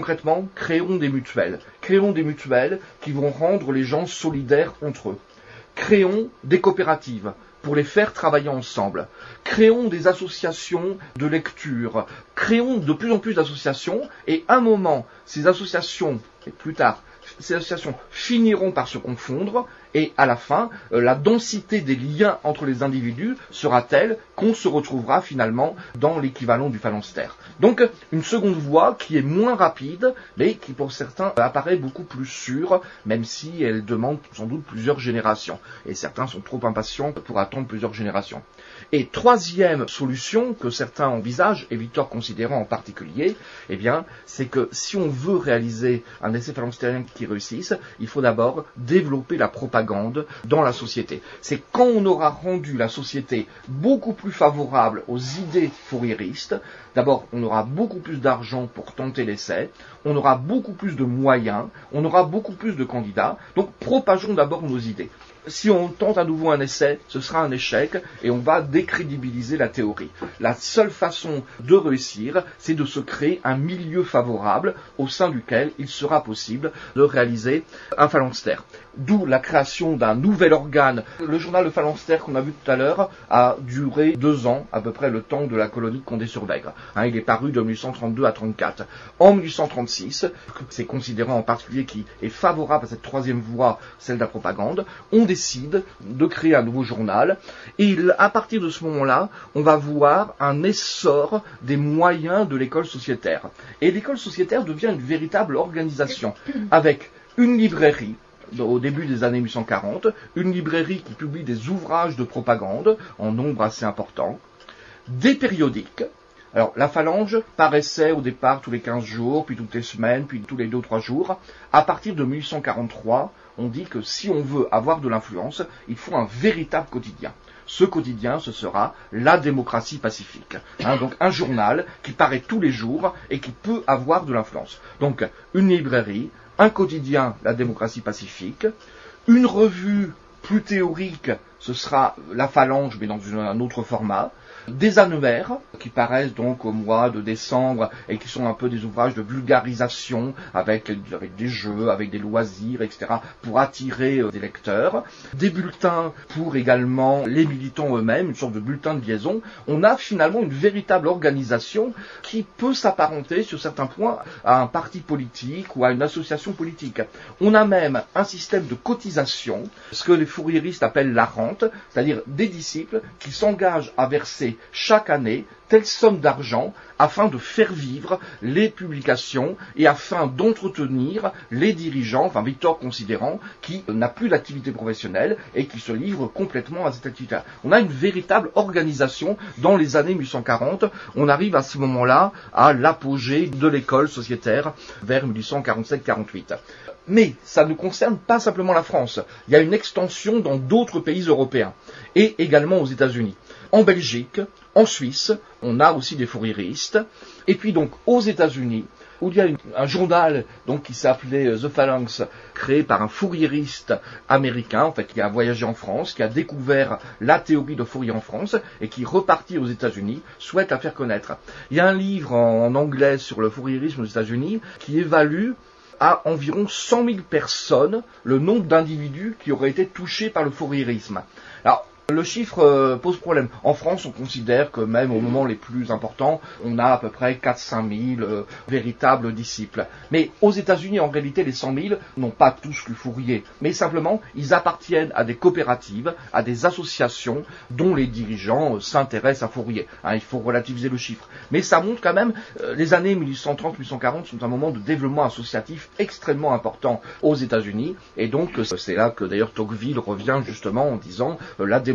créons des mutuelles. Créons des mutuelles qui vont rendre les gens solidaires entre eux. Créons des coopératives pour les faire travailler ensemble. Créons des associations de lecture. Créons de plus en plus d'associations et à un moment, ces associations, et plus tard, ces associations finiront par se confondre et à la fin, la densité des liens entre les individus sera telle qu'on se retrouvera finalement dans l'équivalent du phalanstère. Donc une seconde voie qui est moins rapide, mais qui pour certains apparaît beaucoup plus sûre, même si elle demande sans doute plusieurs générations. Et certains sont trop impatients pour attendre plusieurs générations. Et troisième solution que certains envisagent, et Victor considérant en particulier, eh bien, c'est que si on veut réaliser un essai phalanstérien qui réussisse, il faut d'abord développer la propagande dans la société. C'est quand on aura rendu la société beaucoup plus favorable aux idées fourriéristes, d'abord on aura beaucoup plus d'argent pour tenter l'essai, on aura beaucoup plus de moyens, on aura beaucoup plus de candidats, donc propageons d'abord nos idées. Si on tente à nouveau un essai, ce sera un échec et on va décrédibiliser la théorie. La seule façon de réussir, c'est de se créer un milieu favorable au sein duquel il sera possible de réaliser un phalanstère. D'où la création d'un nouvel organe. Le journal Le Phalanstère qu'on a vu tout à l'heure a duré 2 ans, à peu près le temps de la colonie de Condé-sur-Vègre. Il est paru de 1832 à 1834. En 1836, c'est considérant en particulier qui est favorable à cette troisième voie, celle de la propagande, on décide de créer un nouveau journal. Et à partir de ce moment-là, on va voir un essor des moyens de l'école sociétaire. Et l'école sociétaire devient une véritable organisation, avec une librairie, au début des années 1840, une librairie qui publie des ouvrages de propagande en nombre assez important, des périodiques. Alors, la Phalange paraissait au départ tous les 15 jours, puis toutes les semaines, puis tous les 2 ou 3 jours. À partir de 1843, on dit que si on veut avoir de l'influence, il faut un véritable quotidien. Ce quotidien, ce sera la démocratie pacifique. Donc un journal qui paraît tous les jours et qui peut avoir de l'influence. Donc une librairie, un quotidien, la démocratie pacifique, une revue plus théorique, ce sera la Phalange, mais dans un autre format, des annuaires qui paraissent donc au mois de décembre et qui sont un peu des ouvrages de vulgarisation avec des jeux, avec des loisirs, etc. pour attirer des lecteurs, des bulletins pour également les militants eux-mêmes, une sorte de bulletin de liaison. On a finalement une véritable organisation qui peut s'apparenter sur certains points à un parti politique ou à une association politique. On a même un système de cotisation, ce que les fourriéristes appellent la rente, c'est-à-dire des disciples qui s'engagent à verser chaque année telle somme d'argent afin de faire vivre les publications et afin d'entretenir les dirigeants, enfin Victor considérant, qui n'a plus d'activité professionnelle et qui se livre complètement à cette activité. On a une véritable organisation dans les années 1840. On arrive à ce moment-là à l'apogée de l'école sociétaire vers 1847-48. Mais ça ne concerne pas simplement la France. Il y a une extension dans d'autres pays européens et également aux États-Unis. En Belgique, en Suisse, on a aussi des fourriéristes. Et puis donc aux États-Unis, où il y a un journal donc, qui s'appelait The Phalanx, créé par un fourriériste américain, en fait, qui a voyagé en France, qui a découvert la théorie de Fourier en France, et qui, reparti aux États-Unis, souhaite la faire connaître. Il y a un livre en anglais sur le fourriérisme aux États-Unis qui évalue à environ 100 000 personnes le nombre d'individus qui auraient été touchés par le fourriérisme. Alors, le chiffre pose problème. En France, on considère que même au moment les plus importants, on a à peu près 4-5 000 véritables disciples. Mais aux États-Unis, en réalité, les 100 000 n'ont pas tous lu Fourier. Mais simplement, ils appartiennent à des coopératives, à des associations dont les dirigeants s'intéressent à Fourier. Il faut relativiser le chiffre. Mais ça montre quand même, les années 1830-1840 sont un moment de développement associatif extrêmement important aux États-Unis. Et donc, c'est là que d'ailleurs Tocqueville revient justement en disant la démocratie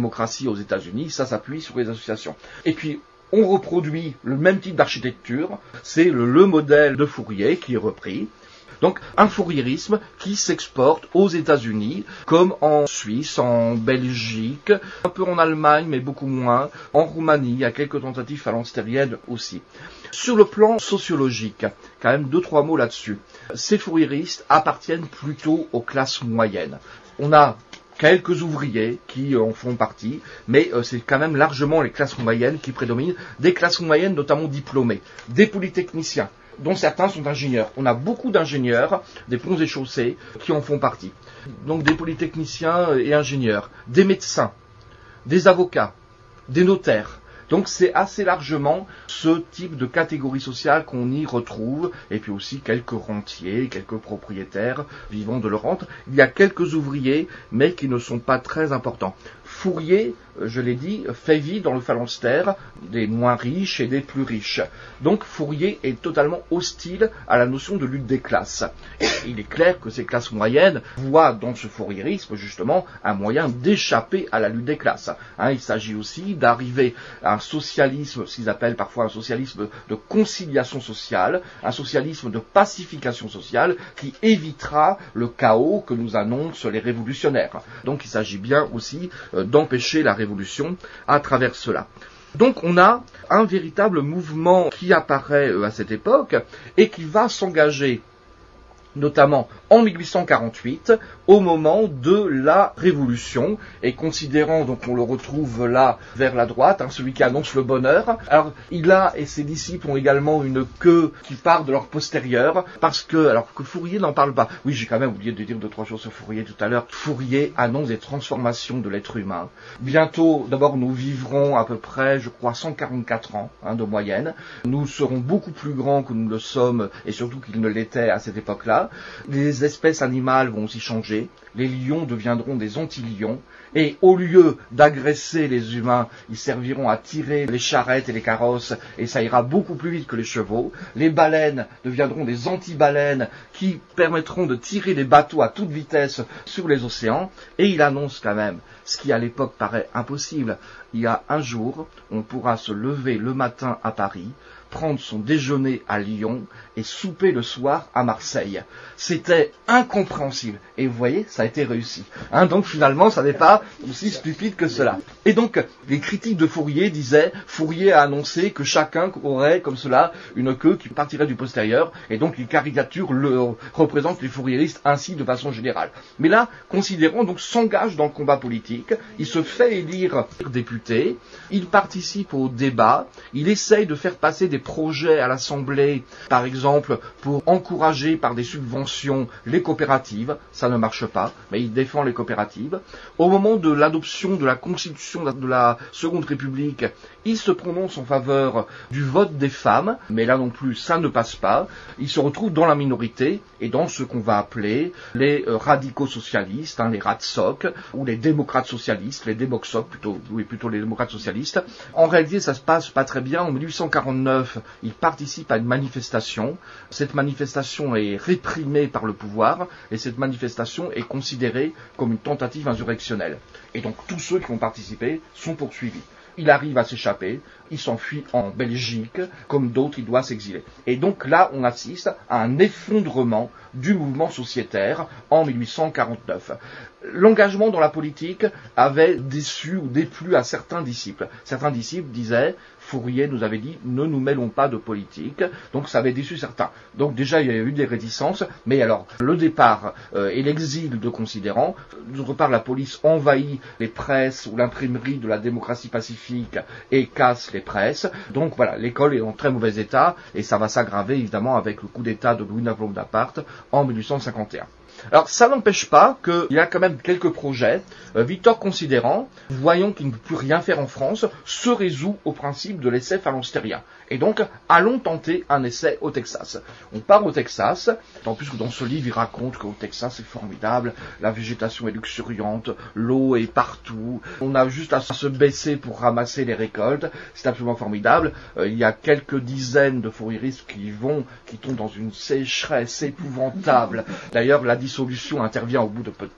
démocratie aux États-Unis, ça s'appuie sur les associations. Et puis, on reproduit le même type d'architecture, c'est le modèle de Fourier qui est repris. Donc un fourriérisme qui s'exporte aux États-Unis, comme en Suisse, en Belgique, un peu en Allemagne, mais beaucoup moins, en Roumanie, il y a quelques tentatives phalanstériennes aussi. Sur le plan sociologique, quand même 2-3 mots là-dessus. Ces fourriéristes appartiennent plutôt aux classes moyennes. On a quelques ouvriers qui en font partie, mais c'est quand même largement les classes moyennes qui prédominent, des classes moyennes notamment diplômées, des polytechniciens, dont certains sont ingénieurs. On a beaucoup d'ingénieurs, des ponts et chaussées, qui en font partie. Donc des polytechniciens et ingénieurs, des médecins, des avocats, des notaires. Donc c'est assez largement ce type de catégorie sociale qu'on y retrouve, et puis aussi quelques rentiers, quelques propriétaires vivant de leur rente. Il y a quelques ouvriers, mais qui ne sont pas très importants. Fourier, je l'ai dit, fait vie dans le phalanstère des moins riches et des plus riches. Donc Fourier est totalement hostile à la notion de lutte des classes. Et il est clair que ces classes moyennes voient dans ce fourriérisme justement un moyen d'échapper à la lutte des classes. Il s'agit aussi d'arriver à un socialisme, ce qu'ils appellent parfois un socialisme de conciliation sociale, un socialisme de pacification sociale qui évitera le chaos que nous annoncent les révolutionnaires. Donc il s'agit bien aussi d'empêcher la révolution à travers cela. Donc on a un véritable mouvement qui apparaît à cette époque et qui va s'engager notamment en 1848, au moment de la Révolution, et considérant, donc on le retrouve là vers la droite, celui qui annonce le bonheur. Alors il a et ses disciples ont également une queue qui part de leur postérieur, parce que, alors que Fourier n'en parle pas. Oui, j'ai quand même oublié de dire 2-3 choses sur Fourier tout à l'heure. Fourier annonce des transformations de l'être humain. Bientôt, d'abord, nous vivrons à peu près, je crois, 144 ans de moyenne. Nous serons beaucoup plus grands que nous le sommes, et surtout qu'ils ne l'étaient à cette époque-là. Les espèces animales vont aussi changer, les lions deviendront des antilions, et au lieu d'agresser les humains, ils serviront à tirer les charrettes et les carrosses, et ça ira beaucoup plus vite que les chevaux. Les baleines deviendront des anti-baleines qui permettront de tirer les bateaux à toute vitesse sur les océans, et il annonce quand même, ce qui à l'époque paraît impossible, il y a un jour, on pourra se lever le matin à Paris, prendre son déjeuner à Lyon et souper le soir à Marseille. C'était incompréhensible. Et vous voyez, ça a été réussi. Donc finalement, ça n'est pas aussi stupide que cela. Et donc, les critiques de Fourier disaient, Fourier a annoncé que chacun aurait, comme cela, une queue qui partirait du postérieur, et donc les caricatures représentent les fourriéristes ainsi de façon générale. Mais là, considérant donc s'engage dans le combat politique, il se fait élire député, il participe au débat, il essaye de faire passer des projets à l'Assemblée, par exemple, pour encourager par des subventions les coopératives. Ça ne marche pas, mais il défend les coopératives. Au moment de l'adoption de la Constitution de la Seconde République, il se prononce en faveur du vote des femmes, mais là non plus, ça ne passe pas. Il se retrouve dans la minorité et dans ce qu'on va appeler les radicaux socialistes, les RADSOC, ou les démocrates socialistes, les démoxoc, plutôt les démocrates socialistes. En réalité, ça se passe pas très bien. En 1849, il participe à une manifestation. Cette manifestation est réprimée par le pouvoir et cette manifestation est considérée comme une tentative insurrectionnelle. Et donc tous ceux qui ont participé sont poursuivis. Il arrive à s'échapper, il s'enfuit en Belgique, comme d'autres, il doit s'exiler. Et donc là, on assiste à un effondrement du mouvement sociétaire en 1849. L'engagement dans la politique avait déçu ou déplu à certains disciples. Certains disciples disaient, Fourier nous avait dit, ne nous mêlons pas de politique, donc ça avait déçu certains. Donc déjà, il y a eu des réticences, mais alors, le départ et l'exil de considérants, d'autre part, la police envahit les presses ou l'imprimerie de la démocratie pacifique et casse les presses. Donc voilà, l'école est en très mauvais état, et ça va s'aggraver évidemment avec le coup d'état de Louis-Napoléon Bonaparte en 1851. Alors ça n'empêche pas qu'il y a quand même quelques projets. Victor Considérant, voyant qu'il ne peut plus rien faire en France, se résout au principe de l'essai phalanstérien. Et donc, allons tenter un essai au Texas. On part au Texas, tant plus que dans ce livre, il raconte qu'au Texas c'est formidable, la végétation est luxuriante, l'eau est partout, on a juste à se baisser pour ramasser les récoltes, c'est absolument formidable. Il y a quelques dizaines de fourriéristes qui tombent dans une sécheresse épouvantable. D'ailleurs, la dissolution intervient au bout de peu de temps,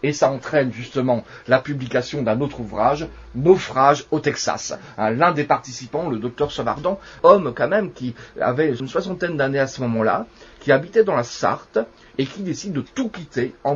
Et ça entraîne justement la publication d'un autre ouvrage, Naufrage au Texas. L'un des participants, le docteur Sauvardan, homme quand même qui avait une 60aine d'années à ce moment-là, qui habitait dans la Sarthe et qui décide de tout quitter en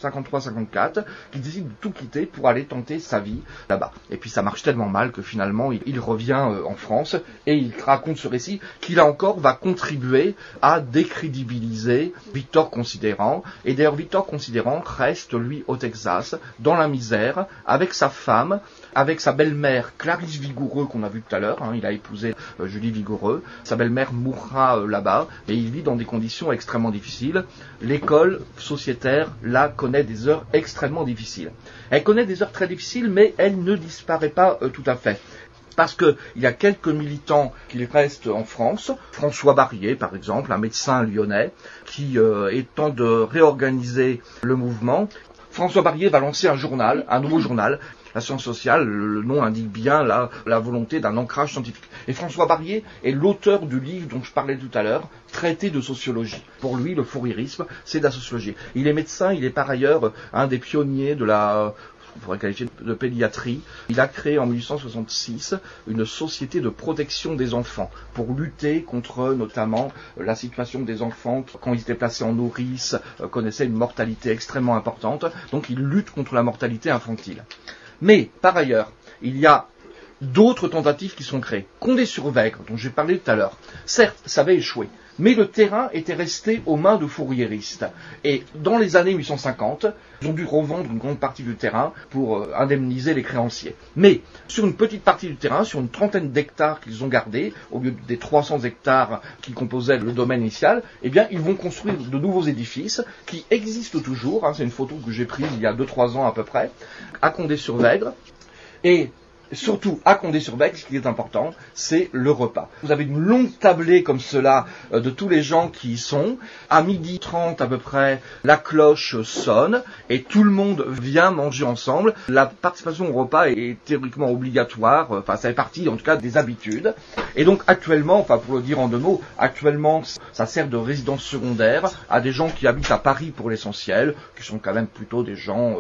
1853-54, qui décide de tout quitter pour aller tenter sa vie là-bas. Et puis ça marche tellement mal que finalement il revient en France et il raconte ce récit qui là encore va contribuer à décrédibiliser Victor Considérant. Et d'ailleurs Victor Considérant reste lui au Texas, dans la misère, avec sa femme, avec sa belle-mère Clarisse Vigoureux qu'on a vu tout à l'heure, il a épousé Julie Vigoureux, sa belle-mère mourra là-bas et il vit dans des conditions extrêmement difficiles. L'école sociétaire, là, connaît des heures extrêmement difficiles. Elle connaît des heures très difficiles, mais elle ne disparaît pas tout à fait. Parce qu'il y a quelques militants qui restent en France, François Barrier par exemple, un médecin lyonnais, qui étant de réorganiser le mouvement, François Barrier va lancer un nouveau journal. La science sociale, le nom indique bien la volonté d'un ancrage scientifique. Et François Barrier est l'auteur du livre dont je parlais tout à l'heure, Traité de sociologie. Pour lui, le fourierisme, c'est de la sociologie. Il est médecin, il est par ailleurs un des pionniers de on pourrait qualifier de pédiatrie. Il a créé en 1866 une société de protection des enfants pour lutter contre notamment la situation des enfants qui, quand ils étaient placés en nourrice, connaissaient une mortalité extrêmement importante. Donc il lutte contre la mortalité infantile. Mais, par ailleurs, il y a d'autres tentatives qui sont créées. Condé-sur-Vègre, dont j'ai parlé tout à l'heure, certes, ça avait échoué, mais le terrain était resté aux mains de fourriéristes. Et dans les années 1850, ils ont dû revendre une grande partie du terrain pour indemniser les créanciers. Mais sur une petite partie du terrain, sur une trentaine d'hectares qu'ils ont gardés, au lieu des 300 hectares qui composaient le domaine initial, eh bien, ils vont construire de nouveaux édifices qui existent toujours. C'est une photo que j'ai prise il y a 2-3 ans à peu près, à Condé-sur-Vègre. Et surtout, à Condé-sur-Vègre, ce qui est important, c'est le repas. Vous avez une longue tablée comme cela de tous les gens qui y sont. À 12h30 à peu près, la cloche sonne et tout le monde vient manger ensemble. La participation au repas est théoriquement obligatoire, ça fait partie en tout cas des habitudes. Et donc actuellement, pour le dire en 2 mots, actuellement ça sert de résidence secondaire à des gens qui habitent à Paris pour l'essentiel, qui sont quand même plutôt des gens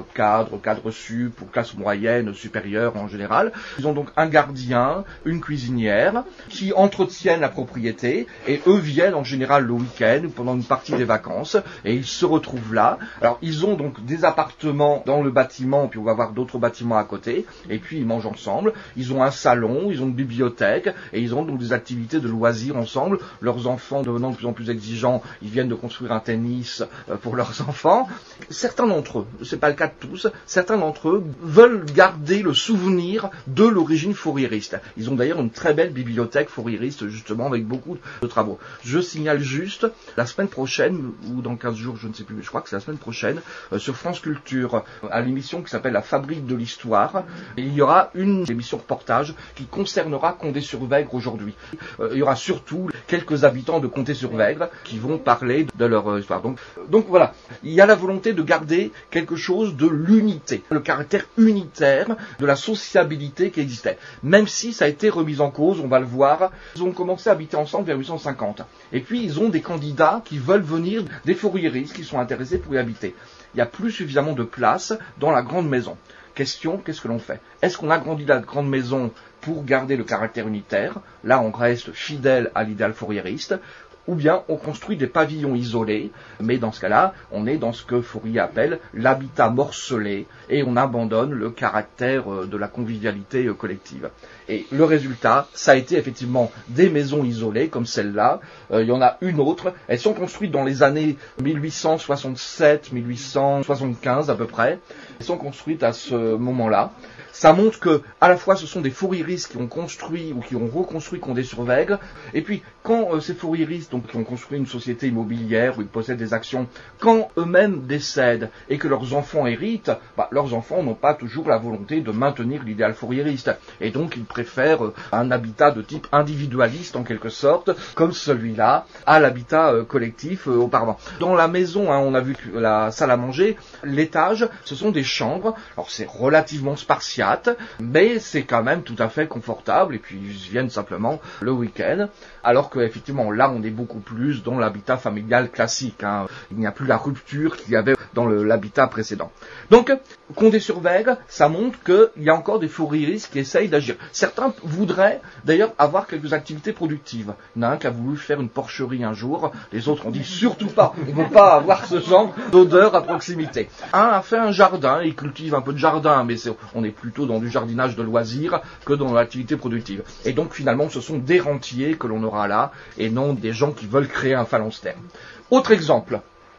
cadres sup ou classe moyenne, supérieure en général. Ils ont donc un gardien, une cuisinière, qui entretiennent la propriété, et eux viennent en général le week-end, pendant une partie des vacances, et ils se retrouvent là. Alors ils ont donc des appartements dans le bâtiment, puis on va voir d'autres bâtiments à côté, et puis ils mangent ensemble. Ils ont un salon, ils ont une bibliothèque, et ils ont donc des activités de loisirs ensemble. Leurs enfants devenant de plus en plus exigeants, ils viennent de construire un tennis pour leurs enfants. Certains d'entre eux, c'est pas le cas de tous, certains d'entre eux veulent garder le souvenir de l'origine fourriériste. Ils ont d'ailleurs une très belle bibliothèque fourriériste, justement, avec beaucoup de travaux. Je signale juste, la semaine prochaine, ou dans 15 jours, je ne sais plus, mais je crois que c'est la semaine prochaine, sur France Culture, à l'émission qui s'appelle La Fabrique de l'Histoire, il y aura une émission reportage qui concernera Condé-sur-Vègre aujourd'hui. Il y aura surtout quelques habitants de Condé-sur-Vègre qui vont parler de leur histoire. Donc voilà, il y a la volonté de garder quelque chose de l'unité, le caractère unitaire de la sociabilité qui existait. Même si ça a été remis en cause, on va le voir, ils ont commencé à habiter ensemble vers 1850. Et puis ils ont des candidats qui veulent venir, des fourriéristes qui sont intéressés pour y habiter. Il n'y a plus suffisamment de place dans la grande maison. Question, qu'est-ce que l'on fait? Est-ce qu'on agrandit la grande maison pour garder le caractère unitaire? Là, on reste fidèle à l'idéal fourriériste. Ou bien on construit des pavillons isolés, mais dans ce cas-là, on est dans ce que Fourier appelle l'habitat morcelé, et on abandonne le caractère de la convivialité collective. Et le résultat, ça a été effectivement des maisons isolées, comme celle-là. Il y en a une autre. Elles sont construites dans les années 1867-1875 à peu près. Elles sont construites à ce moment-là. Ça montre que, à la fois, ce sont des fourriéristes qui ont construit ou qui ont reconstruit Condé-sur-Vègre. Et puis, quand ces fourriéristes, donc, qui ont construit une société immobilière où ils possèdent des actions, quand eux-mêmes décèdent et que leurs enfants héritent, leurs enfants n'ont pas toujours la volonté de maintenir l'idéal fourriériste. Et donc, ils préfèrent préfèrent un habitat de type individualiste en quelque sorte, comme celui-là, à l'habitat collectif auparavant. Dans la maison, on a vu la salle à manger, l'étage, ce sont des chambres. Alors c'est relativement spartiate, mais c'est quand même tout à fait confortable, et puis ils viennent simplement le week-end, alors qu'effectivement là on est beaucoup plus dans l'habitat familial classique. Il n'y a plus la rupture qu'il y avait dans l'habitat précédent. Donc, Condé-sur-Vègre, ça montre qu'il y a encore des fourriéristes qui essayent d'agir. Certains voudraient d'ailleurs avoir quelques activités productives. Il y en a un qui a voulu faire une porcherie un jour, les autres ont dit surtout pas, on ne veut pas avoir ce genre d'odeur à proximité. Un a fait un jardin, il cultive un peu de jardin, mais on est plutôt dans du jardinage de loisirs que dans l'activité productive. Et donc finalement ce sont des rentiers que l'on aura là, et non des gens qui veulent créer un phalanstère. Autre exemple.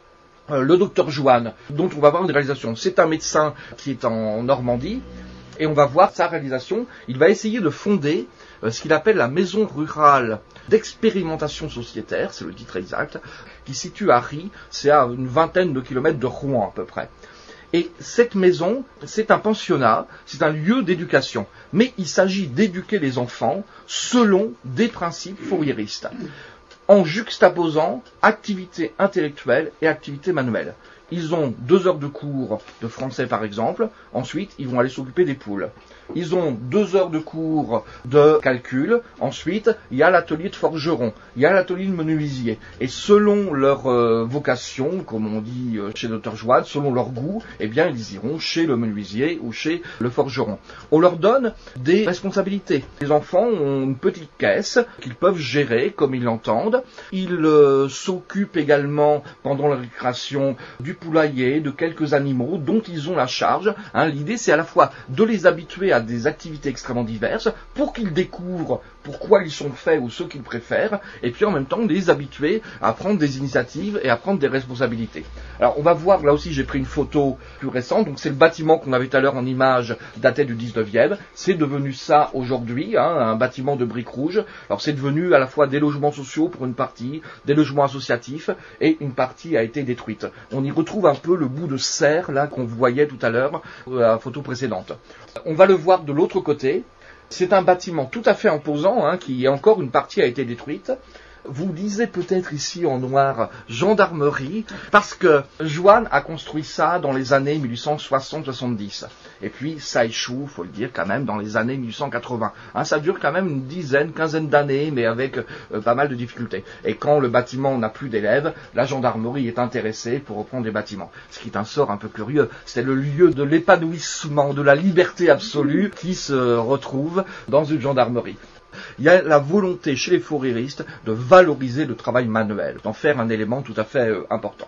Le docteur Joanne, dont on va voir une réalisation. C'est un médecin qui est en Normandie, et on va voir sa réalisation. Il va essayer de fonder ce qu'il appelle la maison rurale d'expérimentation sociétaire, c'est le titre exact, qui se situe à Ry, c'est à une vingtaine de kilomètres de Rouen à peu près. Et cette maison, c'est un pensionnat, c'est un lieu d'éducation. Mais il s'agit d'éduquer les enfants selon des principes fourriéristes, en juxtaposant activité intellectuelle et activité manuelle. Ils ont 2 heures de cours de français par exemple, ensuite ils vont aller s'occuper des poules. Ils ont 2 heures de cours de calcul, ensuite il y a l'atelier de forgeron, il y a l'atelier de menuisier. Et selon leur vocation, comme on dit chez Dr Joanne, selon leur goût, eh bien ils iront chez le menuisier ou chez le forgeron. On leur donne des responsabilités. Les enfants ont une petite caisse qu'ils peuvent gérer comme ils l'entendent. Ils s'occupent également pendant la récréation du poulailler, de quelques animaux dont ils ont la charge. L'idée c'est à la fois de les habituer à des activités extrêmement diverses pour qu'ils découvrent pourquoi ils sont faits ou ce qu'ils préfèrent, et puis en même temps les habituer à prendre des initiatives et à prendre des responsabilités. Alors on va voir, là aussi j'ai pris une photo plus récente, donc c'est le bâtiment qu'on avait tout à l'heure en image, daté du 19e, c'est devenu ça aujourd'hui, un bâtiment de briques rouges. Alors c'est devenu à la fois des logements sociaux pour une partie, des logements associatifs, et une partie a été détruite. On y retrouve un peu le bout de serre là qu'on voyait tout à l'heure à la photo précédente. On va le voir de l'autre côté. C'est un bâtiment tout à fait imposant, qui encore une partie a été détruite. Vous lisez peut-être ici en noir gendarmerie, parce que Joanne a construit ça dans les années 1860-70. Et puis ça échoue, faut le dire quand même, dans les années 1880. Ça dure quand même une quinzaine d'années, mais avec pas mal de difficultés. Et quand le bâtiment n'a plus d'élèves, la gendarmerie est intéressée pour reprendre les bâtiments. Ce qui est un sort un peu curieux. C'est le lieu de l'épanouissement, de la liberté absolue qui se retrouve dans une gendarmerie. Il y a la volonté chez les fourriéristes de valoriser le travail manuel, d'en faire un élément tout à fait important.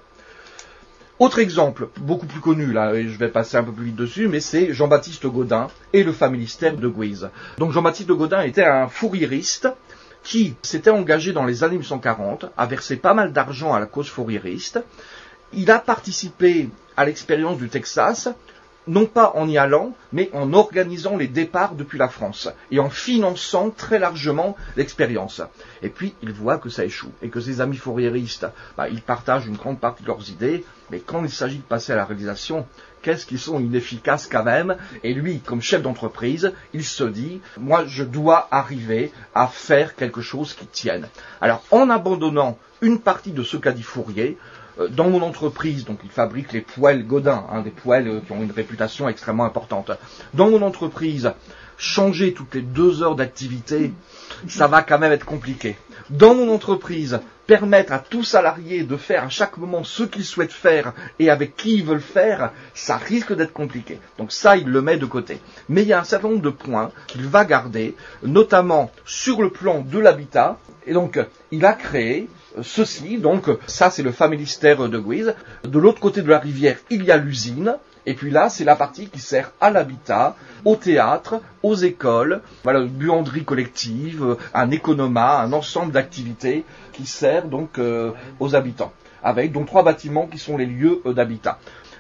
Autre exemple, beaucoup plus connu, là, et je vais passer un peu plus vite dessus, mais c'est Jean-Baptiste Gaudin et le familistère de Guise. Donc Jean-Baptiste Gaudin était un fourriériste qui s'était engagé dans les années 1840, a versé pas mal d'argent à la cause fourriériste. Il a participé à l'expérience du Texas, non pas en y allant, mais en organisant les départs depuis la France et en finançant très largement l'expérience. Et puis, il voit que ça échoue et que ses amis fourriéristes, ils partagent une grande partie de leurs idées, mais quand il s'agit de passer à la réalisation, qu'est-ce qu'ils sont inefficaces quand même. Et lui, comme chef d'entreprise, il se dit, moi, je dois arriver à faire quelque chose qui tienne. Alors, en abandonnant une partie de ce qu'a dit Fourier, dans mon entreprise, donc il fabrique les poêles Gaudin, des poêles qui ont une réputation extrêmement importante. Dans mon entreprise, changer toutes les 2 heures d'activité, ça va quand même être compliqué. Dans mon entreprise, permettre à tout salarié de faire à chaque moment ce qu'il souhaite faire et avec qui il veut le faire, ça risque d'être compliqué. Donc ça, il le met de côté. Mais il y a un certain nombre de points qu'il va garder, notamment sur le plan de l'habitat. Et donc, il a créé ceci, donc ça c'est le familistère de Guise. De l'autre côté de la rivière, il y a l'usine. Et puis là, c'est la partie qui sert à l'habitat, au théâtre, aux écoles, une buanderie collective, un économat, un ensemble d'activités qui sert donc aux habitants. Avec donc 3 bâtiments qui sont les lieux d'habitat.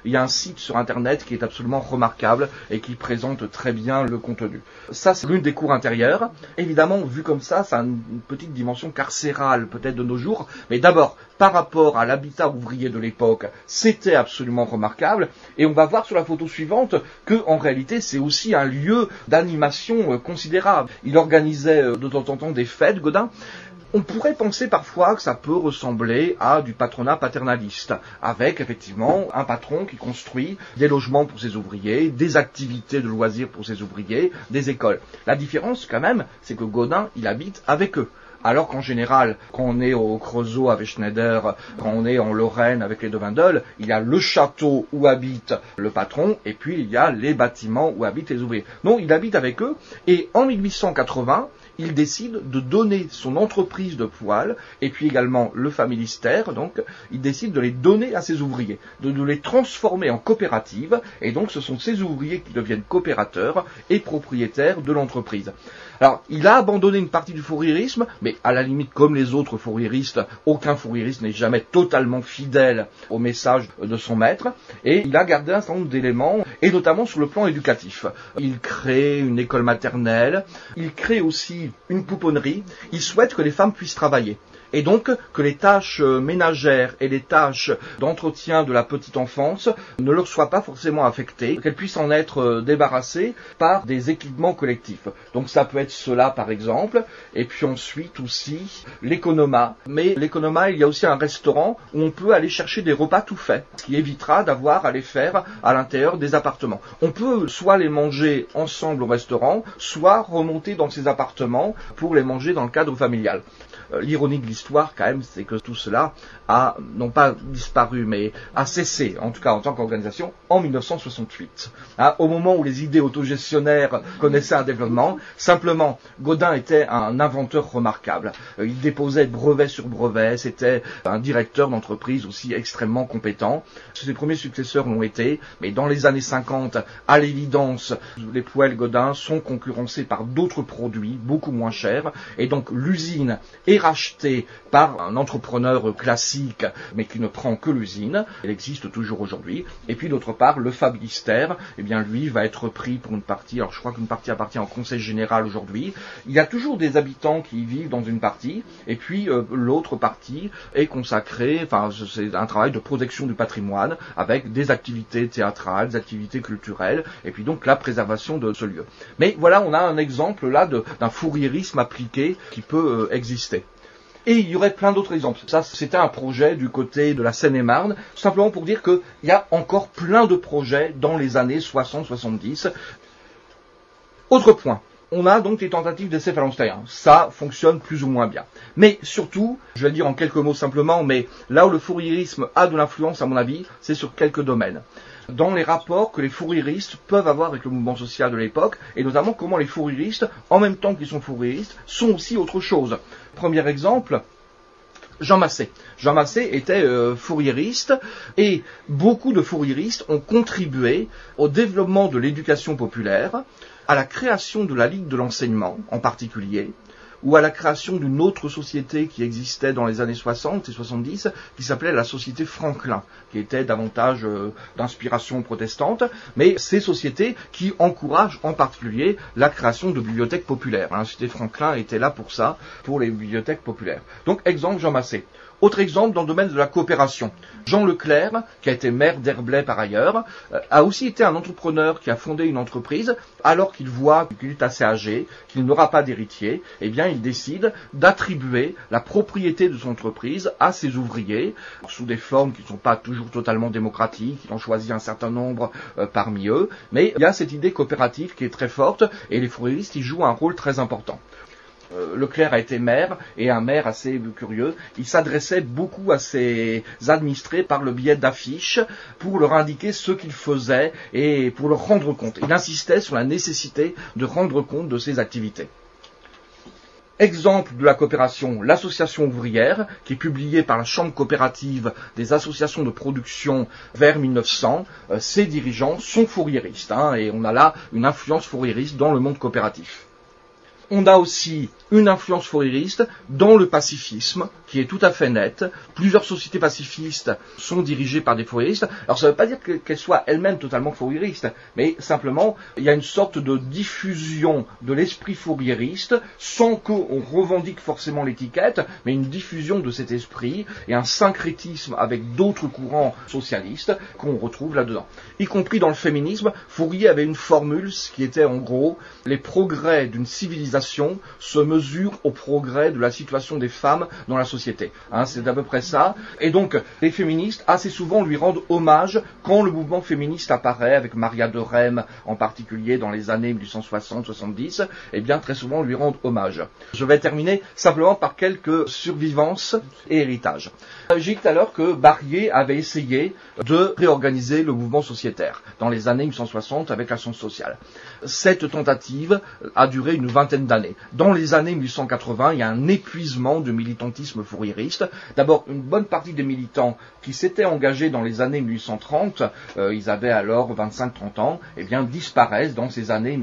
il y a un site sur Internet qui est absolument remarquable et qui présente très bien le contenu. Ça, c'est l'une des cours intérieures. Évidemment, vu comme ça a une petite dimension carcérale peut-être de nos jours, mais d'abord, par rapport à l'habitat ouvrier de l'époque, c'était absolument remarquable, et on va voir sur la photo suivante que, en réalité, c'est aussi un lieu d'animation considérable. Il organisait de temps en temps des fêtes, Gaudin. On pourrait penser parfois que ça peut ressembler à du patronat paternaliste, avec effectivement un patron qui construit des logements pour ses ouvriers, des activités de loisirs pour ses ouvriers, des écoles. La différence quand même, c'est que Gaudin, il habite avec eux. Alors qu'en général, quand on est au Creusot avec Schneider, quand on est en Lorraine avec les de Wendel, il y a le château où habite le patron, et puis il y a les bâtiments où habitent les ouvriers. Non, il habite avec eux, et en 1880, il décide de donner son entreprise de poêle, et puis également le familistère, donc il décide de les donner à ses ouvriers, de les transformer en coopérative, et donc ce sont ces ouvriers qui deviennent coopérateurs et propriétaires de l'entreprise. Alors, il a abandonné une partie du fourriérisme, mais à la limite, comme les autres fourriéristes, aucun fourriériste n'est jamais totalement fidèle au message de son maître, et il a gardé un certain nombre d'éléments, et notamment sur le plan éducatif. Il crée une école maternelle, il crée aussi une pouponnerie, il souhaite que les femmes puissent travailler. Et donc que les tâches ménagères et les tâches d'entretien de la petite enfance ne leur soient pas forcément affectées, qu'elles puissent en être débarrassées par des équipements collectifs. Donc ça peut être cela par exemple, et puis ensuite aussi l'économa. Mais l'économa, il y a aussi un restaurant où on peut aller chercher des repas tout faits, ce qui évitera d'avoir à les faire à l'intérieur des appartements. On peut soit les manger ensemble au restaurant, soit remonter dans ses appartements pour les manger dans le cadre familial. L'ironie de l'histoire, quand même, c'est que tout cela a, non pas disparu, mais a cessé, en tout cas en tant qu'organisation, en 1968. Au moment où les idées autogestionnaires connaissaient un développement, simplement, Gaudin était un inventeur remarquable. Il déposait brevet sur brevet, c'était un directeur d'entreprise aussi extrêmement compétent. Ses premiers successeurs l'ont été, mais dans les années 50, à l'évidence, les poêles Gaudin sont concurrencés par d'autres produits beaucoup moins chers, et donc l'usine est rachetée par un entrepreneur classique, mais qui ne prend que l'usine. Elle existe toujours aujourd'hui. Et puis d'autre part, le familistère, eh bien lui va être pris pour une partie. Alors je crois qu'une partie appartient au conseil général aujourd'hui. Il y a toujours des habitants qui y vivent dans une partie, et puis l'autre partie est consacrée. Enfin, c'est un travail de protection du patrimoine avec des activités théâtrales, des activités culturelles, et puis donc la préservation de ce lieu. Mais voilà, on a un exemple là d'un fourriérisme appliqué qui peut exister. Et il y aurait plein d'autres exemples. Ça, c'était un projet du côté de la Seine-et-Marne, simplement pour dire qu'il y a encore plein de projets dans les années 60-70. Autre point, on a donc les tentatives d'essai phalanstérien. Ça fonctionne plus ou moins bien. Mais surtout, je vais le dire en quelques mots simplement, mais là où le fourriérisme a de l'influence, à mon avis, c'est sur quelques domaines. Dans les rapports que les fourriéristes peuvent avoir avec le mouvement social de l'époque, et notamment comment les fourriéristes, en même temps qu'ils sont fourriéristes, sont aussi autre chose. Premier exemple, Jean Massé. Jean Massé était fourriériste, et beaucoup de fourriéristes ont contribué au développement de l'éducation populaire, à la création de la Ligue de l'enseignement en particulier, ou à la création d'une autre société qui existait dans les années 60 et 70, qui s'appelait la Société Franklin, qui était davantage d'inspiration protestante, mais ces sociétés qui encouragent en particulier la création de bibliothèques populaires. La Société Franklin était là pour ça, pour les bibliothèques populaires. Donc, exemple, Jean Massé. Autre exemple dans le domaine de la coopération. Jean Leclerc, qui a été maire d'Herblay par ailleurs, a aussi été un entrepreneur qui a fondé une entreprise, alors qu'il voit qu'il est assez âgé, qu'il n'aura pas d'héritier, eh bien il décide d'attribuer la propriété de son entreprise à ses ouvriers, sous des formes qui ne sont pas toujours totalement démocratiques, il en choisit un certain nombre parmi eux, mais il y a cette idée coopérative qui est très forte, et les fourriéristes y jouent un rôle très important. Leclerc a été maire, et un maire assez curieux. Il s'adressait beaucoup à ses administrés par le biais d'affiches pour leur indiquer ce qu'il faisait et pour leur rendre compte. Il insistait sur la nécessité de rendre compte de ses activités. Exemple de la coopération, l'association ouvrière, qui est publiée par la Chambre coopérative des associations de production vers 1900. Ses dirigeants sont fourriéristes, et on a là une influence fourriériste dans le monde coopératif. On a aussi une influence fourieriste dans le pacifisme, qui est tout à fait nette. Plusieurs sociétés pacifistes sont dirigées par des fourieristes. Alors ça ne veut pas dire qu'elles soient elles-mêmes totalement fourieristes, mais simplement, il y a une sorte de diffusion de l'esprit fourieriste, sans qu'on revendique forcément l'étiquette, mais une diffusion de cet esprit et un syncrétisme avec d'autres courants socialistes qu'on retrouve là-dedans. Y compris dans le féminisme, Fourier avait une formule, ce qui était en gros, les progrès d'une civilisation se mesurent au progrès de la situation des femmes dans la société. C'est à peu près ça. Et donc, les féministes, assez souvent, lui rendent hommage quand le mouvement féministe apparaît, avec Maria de Rem en particulier dans les années 1860-70, eh bien, très souvent, lui rendent hommage. Je vais terminer simplement par quelques survivances et héritages. J'ai dit tout à l'heure que Barrier avait essayé de réorganiser le mouvement sociétaire dans les années 1860 avec la science sociale. Cette tentative a duré une vingtaine d'années. Dans les années 1880, il y a un épuisement du militantisme fourieriste. D'abord, une bonne partie des militants qui s'étaient engagés dans les années 1830, ils avaient alors 25-30 ans, eh bien, disparaissent dans ces années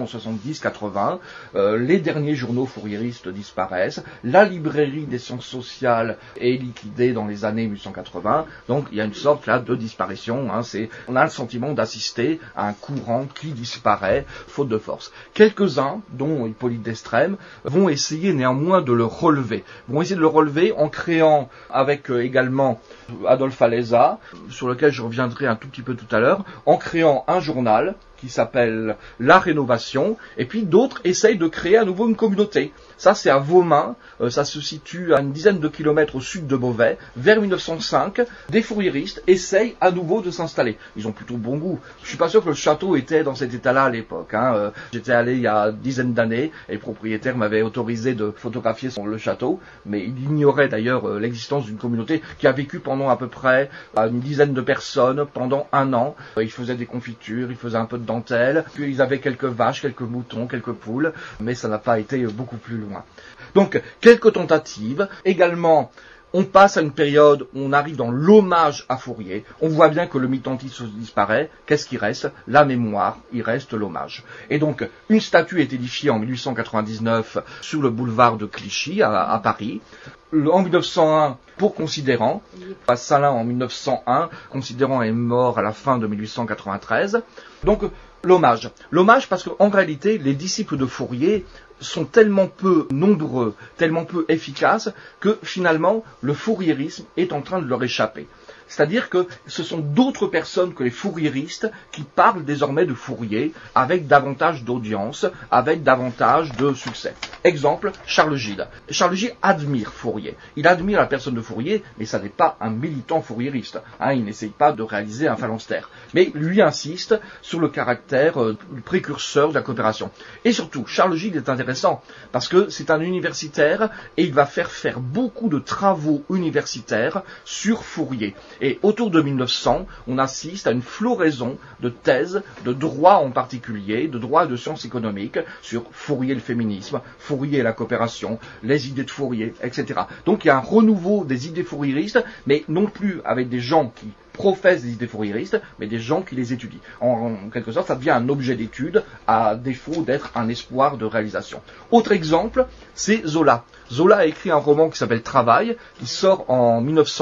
1870-80. Les derniers journaux fourieristes disparaissent. La librairie des sciences sociales est liquidée dans les années 1880. Donc, il y a une sorte là de disparition. On a le sentiment d'assister à un courant qui disparaît, faute de force. Quelques-uns, dont Hippolyte d'Estrêmes, vont essayer néanmoins de le relever. Vont essayer de le relever en créant, avec également Adolphe Aleza, sur lequel je reviendrai un tout petit peu tout à l'heure, en créant un journal qui s'appelle La Rénovation, et puis d'autres essayent de créer à nouveau une communauté. Ça, c'est à Vaumain, ça se situe à une dizaine de kilomètres au sud de Beauvais. Vers 1905, des fourieristes essayent à nouveau de s'installer. Ils ont plutôt bon goût. Je suis pas sûr que le château était dans cet état-là à l'époque. J'étais allé il y a une dizaine d'années, et le propriétaire m'avait autorisé de photographier le château, mais il ignorait d'ailleurs l'existence d'une communauté qui a vécu pendant à peu près une dizaine de personnes pendant un an. Ils faisaient des confitures, ils faisaient un peu de dentelle, puis ils avaient quelques vaches, quelques moutons, quelques poules, mais ça n'a pas été beaucoup plus loin. Donc, quelques tentatives. Également, on passe à une période où on arrive dans l'hommage à Fourier. On voit bien que le militantisme disparaît. Qu'est-ce qui reste? La mémoire. Il reste l'hommage. Et donc, une statue est édifiée en 1899 sur le boulevard de Clichy, à Paris. En 1901, pour Considérant, à Salins en 1901, Considérant est mort à la fin de 1893. Donc, l'hommage. L'hommage parce qu'en réalité, les disciples de Fourier sont tellement peu nombreux, tellement peu efficaces, que finalement, le fourierisme est en train de leur échapper. C'est-à-dire que ce sont d'autres personnes que les fourieristes qui parlent désormais de Fourier avec davantage d'audience, avec davantage de succès. Exemple, Charles Gide. Charles Gide admire Fourier. Il admire la personne de Fourier, mais ça n'est pas un militant fourieriste. Il n'essaye pas de réaliser un phalanstère. Mais lui insiste sur le caractère précurseur de la coopération. Et surtout, Charles Gide est intéressant parce que c'est un universitaire et il va faire beaucoup de travaux universitaires sur Fourier. Et autour de 1900, on assiste à une floraison de thèses, de droit en particulier, de droit et de sciences économiques, sur Fourier et le féminisme, Fourier et la coopération, les idées de Fourier, etc. Donc il y a un renouveau des idées fourieristes, mais non plus avec des gens qui professent des idées fourieristes, mais des gens qui les étudient. En quelque sorte, ça devient un objet d'étude, à défaut d'être un espoir de réalisation. Autre exemple, c'est Zola. Zola a écrit un roman qui s'appelle Travail, qui sort en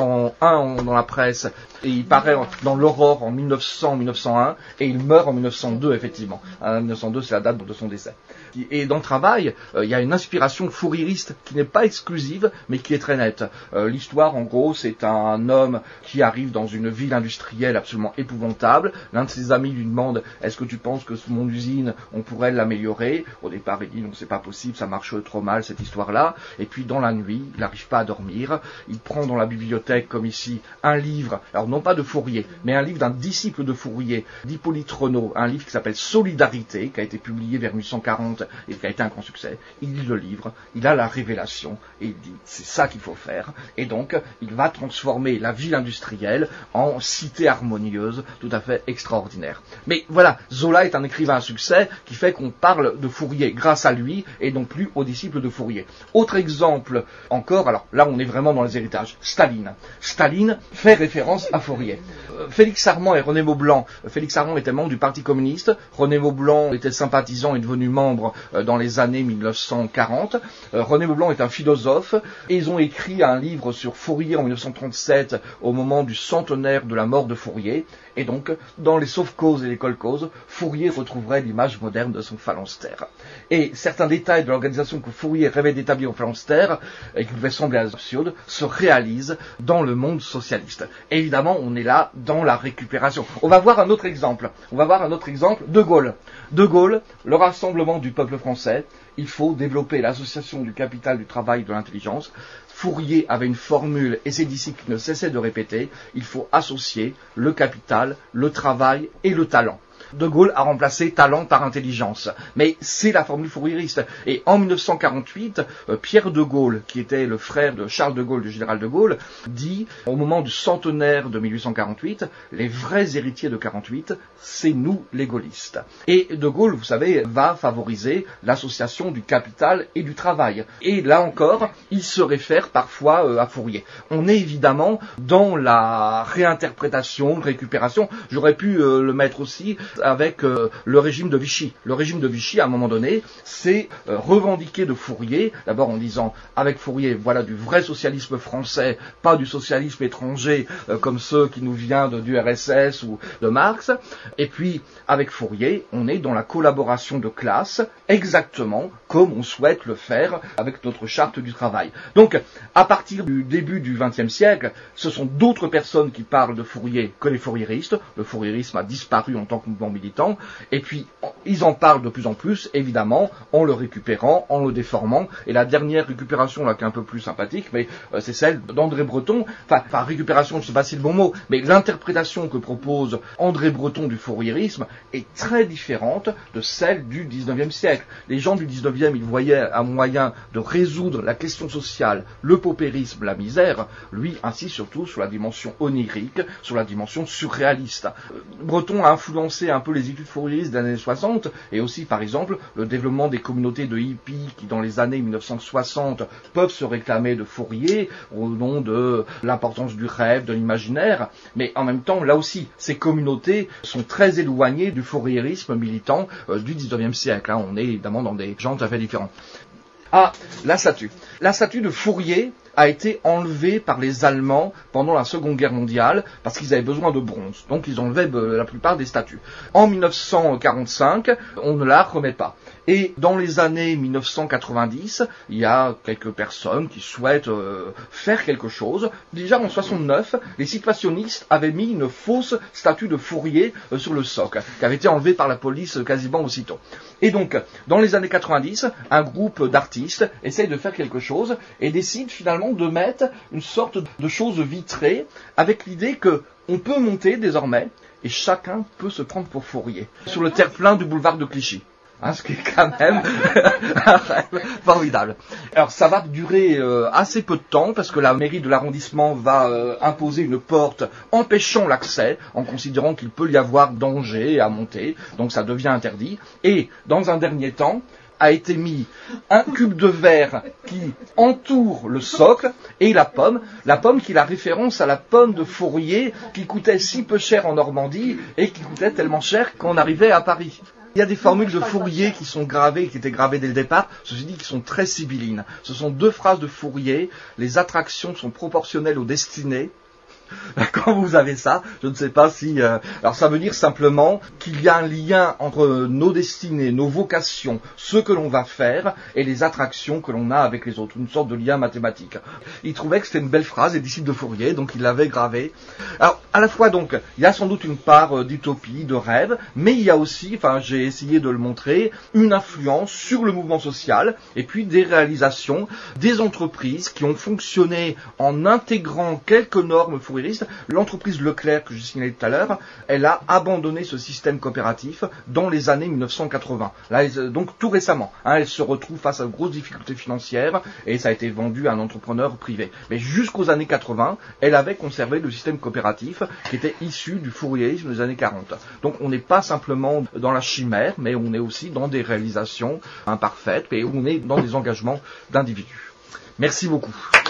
1901 dans la presse, et il paraît dans l'Aurore en 1900-1901, et il meurt en 1902, effectivement. 1902, c'est la date de son décès. Et dans Travail, il y a une inspiration fourieriste qui n'est pas exclusive, mais qui est très nette. L'histoire, en gros, c'est un homme qui arrive dans une ville industrielle absolument épouvantable. L'un de ses amis lui demande « Est-ce que tu penses que mon usine, on pourrait l'améliorer ?» Au départ, il dit « Non, c'est pas possible, ça marche trop mal, cette histoire-là. » Et puis, dans la nuit, il n'arrive pas à dormir. Il prend dans la bibliothèque, comme ici, un livre, alors non pas de Fourier, mais un livre d'un disciple de Fourier, d'Hippolyte Renaud, un livre qui s'appelle Solidarité, qui a été publié vers 1840 et qui a été un grand succès. Il lit le livre, il a la révélation, et il dit « C'est ça qu'il faut faire. » Et donc, il va transformer la ville industrielle en cité harmonieuse, tout à fait extraordinaire. Mais voilà, Zola est un écrivain à succès qui fait qu'on parle de Fourier grâce à lui et non plus aux disciples de Fourier. Autre exemple encore, alors là on est vraiment dans les héritages, Staline. Staline fait référence à Fourier. Félix Armand et René Maublanc. Félix Armand était membre du Parti communiste. René Maublanc était sympathisant et devenu membre dans les années 1940. René Maublanc est un philosophe et ils ont écrit un livre sur Fourier en 1937 au moment du centenaire de la mort de Fourier. Et donc, dans les sauf-causes et les col-causes, Fourier retrouverait l'image moderne de son phalanstère. Et certains détails de l'organisation que Fourier rêvait d'établir au phalanstère, et qui pouvaient sembler absurdes, se réalisent dans le monde socialiste. Et évidemment, on est là dans la récupération. On va voir un autre exemple. De Gaulle. De Gaulle, le rassemblement du peuple français. Il faut développer l'association du capital, du travail, de l'intelligence. Fourier avait une formule, et ses disciples ne cessaient de répéter, il faut associer le capital, le travail et le talent. De Gaulle a remplacé talent par intelligence. Mais c'est la formule fourieriste. Et en 1948, Pierre de Gaulle, qui était le frère de Charles de Gaulle, du général de Gaulle, dit, au moment du centenaire de 1848, les vrais héritiers de 48, c'est nous les gaullistes. Et de Gaulle, vous savez, va favoriser l'association du capital et du travail. Et là encore, il se réfère parfois à Fourier. On est évidemment dans la réinterprétation, récupération. J'aurais pu le mettre aussi avec le régime de Vichy. Le régime de Vichy, à un moment donné, c'est revendiqué de Fourier, d'abord en disant, avec Fourier, voilà du vrai socialisme français, pas du socialisme étranger, comme ceux qui nous viennent du RSS ou de Marx. Et puis, avec Fourier, on est dans la collaboration de classe, exactement comme on souhaite le faire avec notre charte du travail. Donc, à partir du début du XXe siècle, ce sont d'autres personnes qui parlent de Fourier que les fourieristes. Le fourierisme a disparu en tant que mouvement militant, et puis ils en parlent de plus en plus, évidemment, en le récupérant, en le déformant, et la dernière récupération, là, qui est un peu plus sympathique, mais c'est celle d'André Breton, enfin, récupération, je ne sais pas si c'est le bon mot, mais l'interprétation que propose André Breton du fourierisme est très différente de celle du XIXe siècle. Les gens du XIXe, ils voyaient un moyen de résoudre la question sociale, le paupérisme, la misère. Lui insiste surtout sur la dimension onirique, sur la dimension surréaliste. Breton a influencé un peu les études fourieristes des années 60, et aussi, par exemple, le développement des communautés de hippies qui, dans les années 1960, peuvent se réclamer de Fourier au nom de l'importance du rêve, de l'imaginaire. Mais en même temps, là aussi, ces communautés sont très éloignées du fourierisme militant du XIXe siècle. Hein. On est évidemment dans des genres tout à fait différents. Ah, la statue. La statue de Fourier a été enlevée par les Allemands pendant la Seconde Guerre mondiale parce qu'ils avaient besoin de bronze. Donc ils enlevaient la plupart des statues. En 1945, on ne la remet pas. Et dans les années 1990, il y a quelques personnes qui souhaitent faire quelque chose. Déjà en 69, les situationnistes avaient mis une fausse statue de Fourier sur le socle, qui avait été enlevée par la police quasiment aussitôt. Et donc, dans les années 90, un groupe d'artistes essaye de faire quelque chose et décide finalement de mettre une sorte de chose vitrée avec l'idée que on peut monter désormais et chacun peut se prendre pour Fourier sur le terre-plein du boulevard de Clichy. Hein, ce qui est quand même un rêve formidable. Alors ça va durer assez peu de temps parce que la mairie de l'arrondissement va imposer une porte empêchant l'accès en considérant qu'il peut y avoir danger à monter, donc ça devient interdit. Et dans un dernier temps, a été mis un cube de verre qui entoure le socle et la pomme qui est la référence à la pomme de Fourier qui coûtait si peu cher en Normandie et qui coûtait tellement cher qu'on arrivait à Paris. Il y a des formules de Fourier qui sont gravées, qui étaient gravées dès le départ, ceci dit, qui sont très sibyllines. Ce sont deux phrases de Fourier, les attractions sont proportionnelles aux destinées. Quand vous avez ça, je ne sais pas si... alors ça veut dire simplement qu'il y a un lien entre nos destinées, nos vocations, ce que l'on va faire et les attractions que l'on a avec les autres, une sorte de lien mathématique. Il trouvait que c'était une belle phrase, les disciples de Fourier, donc il l'avait gravée. Alors, à la fois donc, il y a sans doute une part d'utopie, de rêve, mais il y a aussi, enfin j'ai essayé de le montrer, une influence sur le mouvement social et puis des réalisations, des entreprises qui ont fonctionné en intégrant quelques normes fourriéristes. L'entreprise Leclerc, que je signalais tout à l'heure, elle a abandonné ce système coopératif dans les années 1980. Là, donc tout récemment, elle se retrouve face à de grosses difficultés financières et ça a été vendu à un entrepreneur privé. Mais jusqu'aux années 80, elle avait conservé le système coopératif qui était issu du fourriérisme des années 40. Donc on n'est pas simplement dans la chimère, mais on est aussi dans des réalisations imparfaites et on est dans des engagements d'individus. Merci beaucoup.